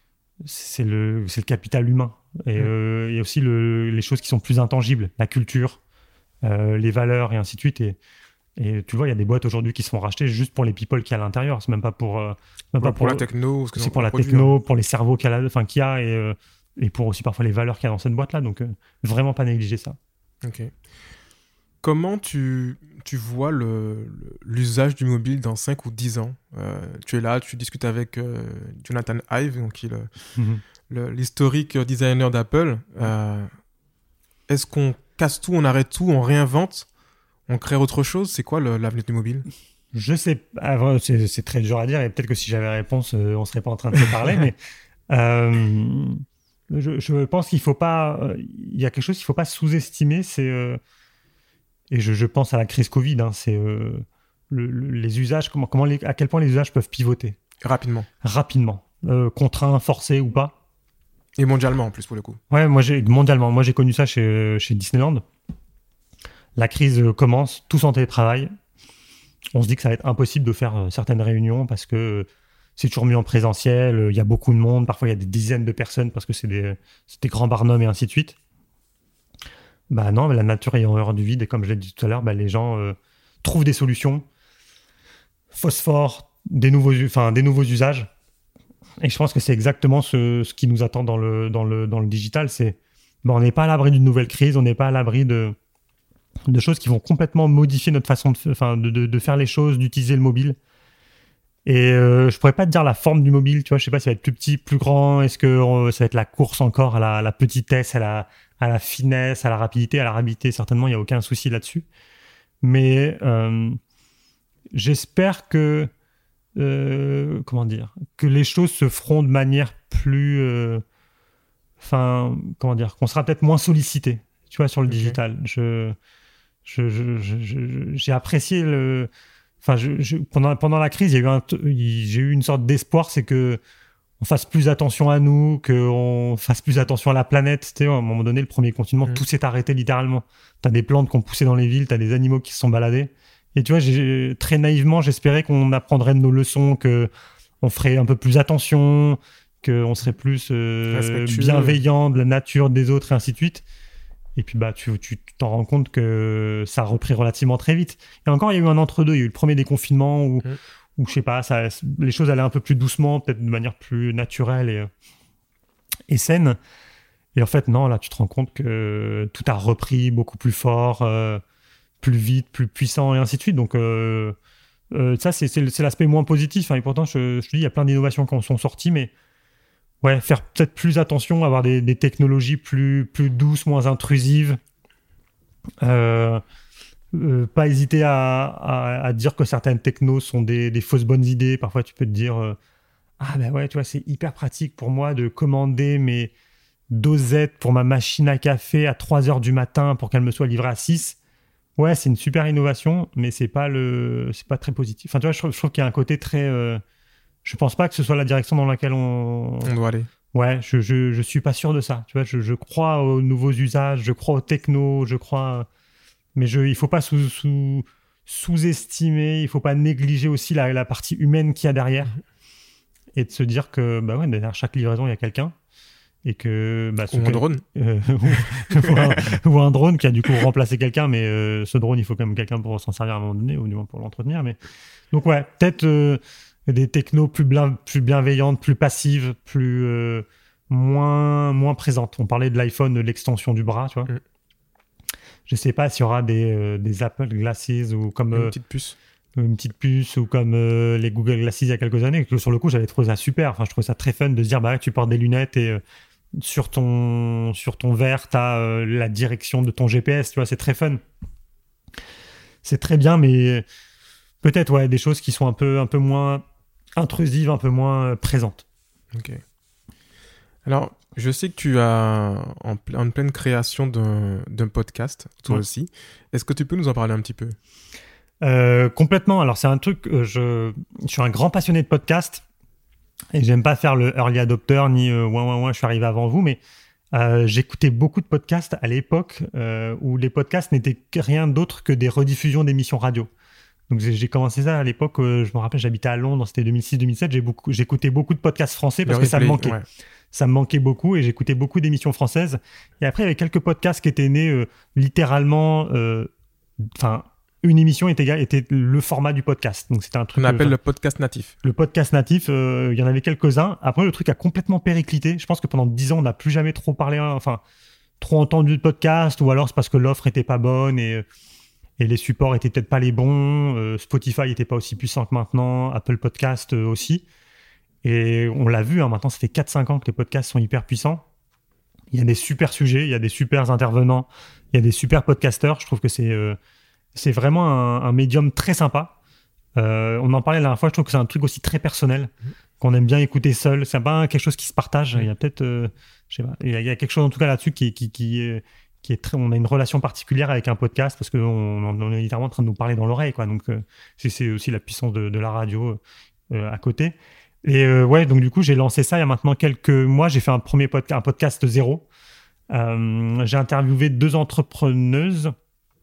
capital humain. Et il y a aussi les choses qui sont plus intangibles, la culture, les valeurs et ainsi de suite. Et tu vois, il y a des boîtes aujourd'hui qui se font racheter juste pour les people qu'il y a à l'intérieur. C'est même pas pour la techno. C'est pour la techno, pour les cerveaux qu'il y a et pour aussi parfois les valeurs qu'il y a dans cette boîte-là. Donc, vraiment pas négliger ça. Ok. Comment tu vois l'usage du mobile dans 5 ou 10 ans Tu es là, tu discutes avec Jonathan Ive, donc qui est l'historique designer d'Apple. Est-ce qu'on casse tout, on arrête tout, on réinvente, on crée autre chose? C'est quoi l'avenir du mobile? Je sais, c'est très dur à dire et peut-être que si j'avais la réponse, on serait pas en train de se parler, mais je pense qu'il faut pas, il y a quelque chose qu'il faut pas sous-estimer, c'est et je pense à la crise Covid, hein, c'est les usages, à quel point les usages peuvent pivoter. Rapidement. Contraints, forcés ou pas. Et mondialement en plus pour le coup. Ouais, mondialement. Moi j'ai connu ça chez Disneyland. La crise commence, tous en télétravail. on se dit que ça va être impossible de faire certaines réunions parce que c'est toujours mieux en présentiel, il y a beaucoup de monde, parfois il y a des dizaines de personnes parce que c'est des grands barnums et ainsi de suite. Bah non, la nature ayant horreur du vide, et comme je l'ai dit tout à l'heure, les gens trouvent des solutions, phosphore, des nouveaux usages. Et je pense que c'est exactement ce qui nous attend dans le digital. C'est, on n'est pas à l'abri d'une nouvelle crise, on n'est pas à l'abri de choses qui vont complètement modifier notre façon de faire les choses, d'utiliser le mobile. Et je pourrais pas te dire la forme du mobile, tu vois, je sais pas si ça va être plus petit, plus grand, est-ce que ça va être la course encore à la petitesse, à la finesse, à la rapidité, certainement, il n'y a aucun souci là-dessus. Mais j'espère que que les choses se feront de manière plus qu'on sera peut-être moins sollicité, tu vois, sur le digital. J'ai apprécié pendant la crise, j'ai eu une sorte d'espoir, c'est que on fasse plus attention à nous, qu'on fasse plus attention à la planète. Tu sais, à un moment donné, le premier confinement, tout s'est arrêté littéralement. T'as des plantes qui ont poussé dans les villes, t'as des animaux qui se sont baladés. Et tu vois, très naïvement, j'espérais qu'on apprendrait de nos leçons, qu'on ferait un peu plus attention, qu'on serait plus bienveillant de la nature, des autres, et ainsi de suite. Et puis, tu t'en rends compte que ça a repris relativement très vite. Et encore, il y a eu un entre-deux. Il y a eu le premier déconfinement où je sais pas, les choses allaient un peu plus doucement, peut-être de manière plus naturelle et saine. Et en fait, non, là, tu te rends compte que tout a repris beaucoup plus fort, plus vite, plus puissant, et ainsi de suite. Donc, ça, c'est l'aspect moins positif. Et pourtant, je te dis, il y a plein d'innovations qui sont sorties, mais ouais, faire peut-être plus attention, avoir des technologies plus douces, moins intrusives. Pas hésiter à dire que certaines technos sont des fausses bonnes idées. Parfois, tu peux te dire ouais, tu vois, c'est hyper pratique pour moi de commander mes dosettes pour ma machine à café à 3h du matin pour qu'elle me soit livrée à 6. Ouais, c'est une super innovation, mais c'est pas très positif. Enfin, tu vois, je trouve qu'il y a un côté très... je pense pas que ce soit la direction dans laquelle on doit aller. Ouais, je suis pas sûr de ça. Tu vois, je crois aux nouveaux usages, je crois aux technos, je crois... Mais il faut pas sous-estimer, il faut pas négliger aussi la partie humaine qu'il y a derrière. Et de se dire que derrière chaque livraison, il y a quelqu'un. Et que, ou un drone. Ou un drone qui a du coup remplacé quelqu'un, mais ce drone, il faut quand même quelqu'un pour s'en servir à un moment donné, ou du moins pour l'entretenir. Mais... Donc ouais, peut-être des technos plus bienveillantes, plus passives, moins présentes. On parlait de l'iPhone, de l'extension du bras, tu vois. Je sais pas s'il y aura des Apple Glasses ou comme... Une petite puce ou comme les Google Glasses il y a quelques années, que sur le coup, j'avais trouvé ça super. Enfin, je trouvais ça très fun de se dire, tu portes des lunettes et sur ton verre, tu as la direction de ton GPS, tu vois, c'est très fun. C'est très bien, mais peut-être, des choses qui sont un peu moins intrusives, un peu moins présentes. Ok. Alors, je sais que tu as en pleine création d'un podcast, toi aussi. Est-ce que tu peux nous en parler un petit peu ? Complètement. Alors, c'est un truc, je suis un grand passionné de podcast et j'aime pas faire le early adopter ni je suis arrivé avant vous, mais j'écoutais beaucoup de podcasts à l'époque où les podcasts n'étaient rien d'autre que des rediffusions d'émissions radio. Donc, j'ai commencé ça à l'époque, je me rappelle, j'habitais à Londres, c'était 2006-2007, j'écoutais beaucoup de podcasts français parce que ça me manquait. Ouais. Ça me manquait beaucoup et j'écoutais beaucoup d'émissions françaises. Et après, il y avait quelques podcasts qui étaient nés littéralement... une émission était le format du podcast. Donc, c'était un truc... On appelle le podcast natif. Le podcast natif, il y en avait quelques-uns. Après, le truc a complètement périclité. Je pense que pendant 10 ans, on n'a plus jamais trop parlé, trop entendu de podcast, ou alors c'est parce que l'offre était pas bonne et les supports étaient peut-être pas les bons. Spotify était pas aussi puissant que maintenant. Apple Podcast aussi. Et on l'a vu, maintenant, ça fait 4-5 ans que les podcasts sont hyper puissants. Il y a des super sujets, il y a des super intervenants, il y a des super podcasteurs. Je trouve que c'est vraiment un médium très sympa. On en parlait la dernière fois, je trouve que c'est un truc aussi très personnel, qu'on aime bien écouter seul. C'est pas quelque chose qui se partage. Il y a peut-être, je sais pas, il y a quelque chose en tout cas là-dessus qui est très... On a une relation particulière avec un podcast parce qu'on est littéralement en train de nous parler dans l'oreille, quoi. Donc, c'est aussi la puissance de la radio à côté. Et donc du coup, j'ai lancé ça il y a maintenant quelques mois. J'ai fait un podcast zéro. J'ai interviewé 2 entrepreneuses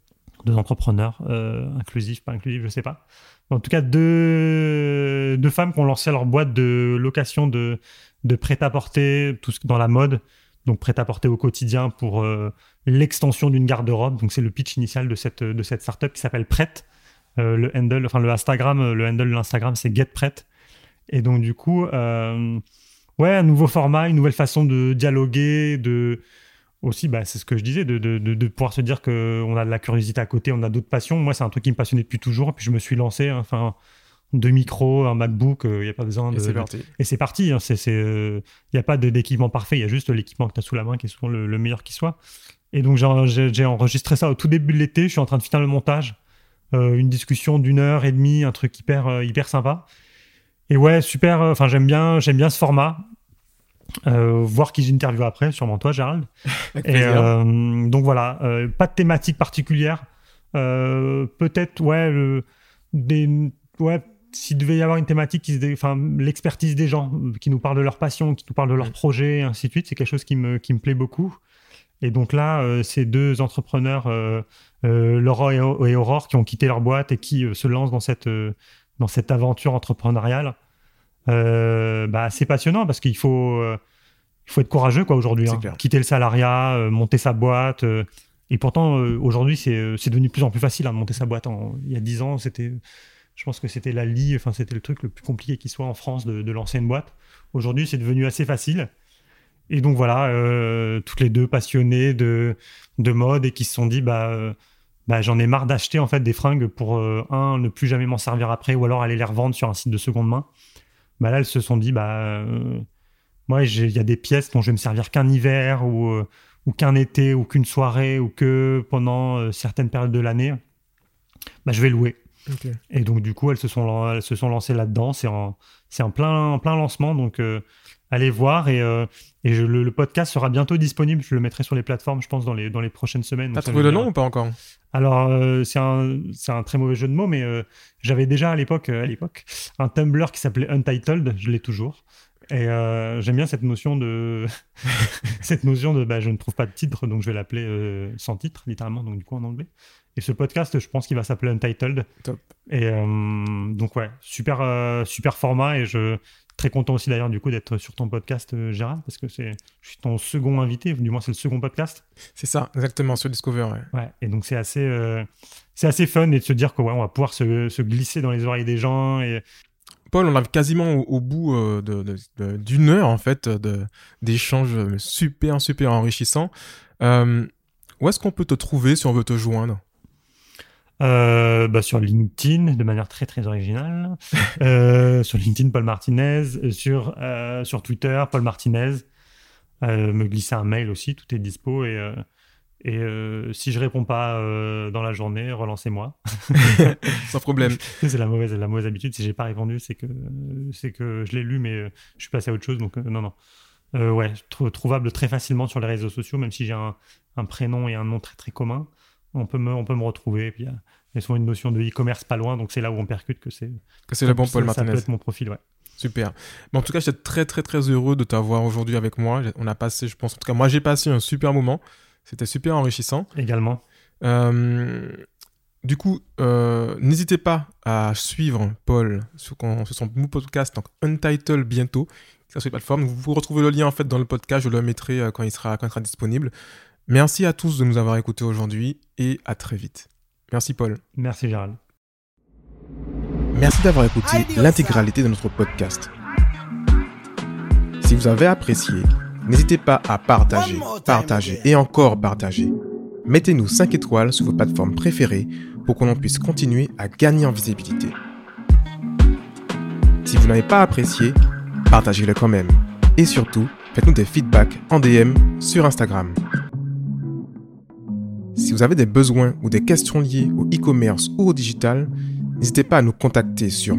2 entrepreneurs, inclusifs, pas inclusifs, je sais pas. En tout cas, deux femmes qui ont lancé leur boîte de location de prêt-à-porter, tout ce dans la mode, donc prêt-à-porter au quotidien pour l'extension d'une garde-robe. Donc c'est le pitch initial de cette startup qui s'appelle Prête. Le handle de l'Instagram, c'est Get Prête. Et donc du coup, un nouveau format, une nouvelle façon de dialoguer, aussi, c'est ce que je disais, de pouvoir se dire qu'on a de la curiosité à côté, on a d'autres passions. Moi, c'est un truc qui me passionnait depuis toujours. Et puis, je me suis lancé, 2 micros, un MacBook, il n'y a pas besoin de... Et c'est parti. Et c'est parti. Il n'y a pas d'équipement parfait, il y a juste l'équipement que tu as sous la main qui est souvent le meilleur qui soit. Et donc, j'ai enregistré ça au tout début de l'été. Je suis en train de finir le montage. Une discussion d'1h30, un truc hyper sympa. Et ouais, super. J'aime bien ce format. Voir qui j'interviewe après, sûrement toi, Gérald. Avec plaisir. Donc voilà, pas de thématique particulière. Peut-être, s'il devait y avoir une thématique, l'expertise des gens qui nous parlent de leur passion, qui nous parlent de leurs projets, et ainsi de suite, c'est quelque chose qui me plaît beaucoup. Et donc là, ces 2 entrepreneurs, Laura et Aurore, qui ont quitté leur boîte et qui se lancent dans cette aventure entrepreneuriale. C'est passionnant parce qu'il faut être courageux aujourd'hui, quitter le salariat, monter sa boîte, et pourtant aujourd'hui c'est devenu de plus en plus facile de monter sa boîte. Il y a 10 ans je pense que c'était c'était le truc le plus compliqué qui soit en France de lancer une boîte. Aujourd'hui c'est devenu assez facile, et donc voilà, toutes les 2 passionnées de mode et qui se sont dit j'en ai marre d'acheter en fait des fringues pour ne plus jamais m'en servir après, ou alors aller les revendre sur un site de seconde main. Là, elles se sont dit, moi, il y a des pièces dont je vais me servir qu'un hiver ou qu'un été ou qu'une soirée ou que pendant certaines périodes de l'année. Je vais louer. Okay. Et donc, du coup, elles se sont lancées là-dedans. C'est en plein lancement. Donc, allez voir. Et le podcast sera bientôt disponible. Je le mettrai sur les plateformes, je pense, dans les prochaines semaines. T'as trouvé le nom ou pas encore ? Alors, c'est un très mauvais jeu de mots, mais j'avais déjà à l'époque un Tumblr qui s'appelait Untitled, je l'ai toujours. Et j'aime bien cette notion de je ne trouve pas de titre, donc je vais l'appeler sans titre, littéralement, donc du coup en anglais. Et ce podcast, je pense qu'il va s'appeler Untitled. Top. Et donc ouais, super format, et je très content aussi d'ailleurs du coup d'être sur ton podcast, Gérald, parce que je suis ton second invité, du moins c'est le second podcast. C'est ça, exactement, sur Discover. Ouais, et donc c'est assez fun, et de se dire qu'on va pouvoir se glisser dans les oreilles des gens. Et Paul, on arrive quasiment au bout d'une heure en fait d'échanges super enrichissants. Où est-ce qu'on peut te trouver si on veut te joindre ? Sur LinkedIn de manière très très originale. Sur LinkedIn, Paul Martinez. Sur Twitter, Paul Martinez. Me glisser un mail aussi, tout est dispo. Et si je réponds pas dans la journée, relancez-moi. Sans problème. C'est la mauvaise habitude. Si j'ai pas répondu, c'est que je l'ai lu, mais je suis passé à autre chose. Donc non. Trouvable très facilement sur les réseaux sociaux, même si j'ai un prénom et un nom très très commun. On peut me retrouver. Et puis il y a souvent une notion de e-commerce pas loin, donc c'est là où on percute que c'est le bon Paul Martinez. Ça peut être mon profil, ouais. Super. En tout cas, j'étais très très très heureux de t'avoir aujourd'hui avec moi. On a passé, je pense, en tout cas moi j'ai passé un super moment. C'était super enrichissant. Également. Du coup, n'hésitez pas à suivre Paul sur son nouveau podcast, donc Untitled bientôt, sur les plateformes. Vous retrouvez le lien en fait dans le podcast, je le mettrai quand il sera disponible. Merci à tous de nous avoir écoutés aujourd'hui et à très vite. Merci Paul. Merci Gérald. Merci d'avoir écouté l'intégralité de notre podcast. Si vous avez apprécié, n'hésitez pas à partager et encore partager. Mettez-nous 5 étoiles sur vos plateformes préférées pour que l'on puisse continuer à gagner en visibilité. Si vous n'avez pas apprécié, partagez-le quand même. Et surtout, faites-nous des feedbacks en DM sur Instagram. Si vous avez des besoins ou des questions liées au e-commerce ou au digital, n'hésitez pas à nous contacter sur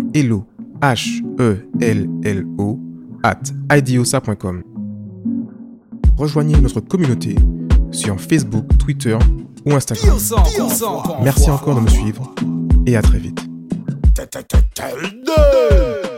hello@idiosa.com. Rejoignez notre communauté sur Facebook, Twitter ou Instagram. Merci encore de me suivre et à très vite.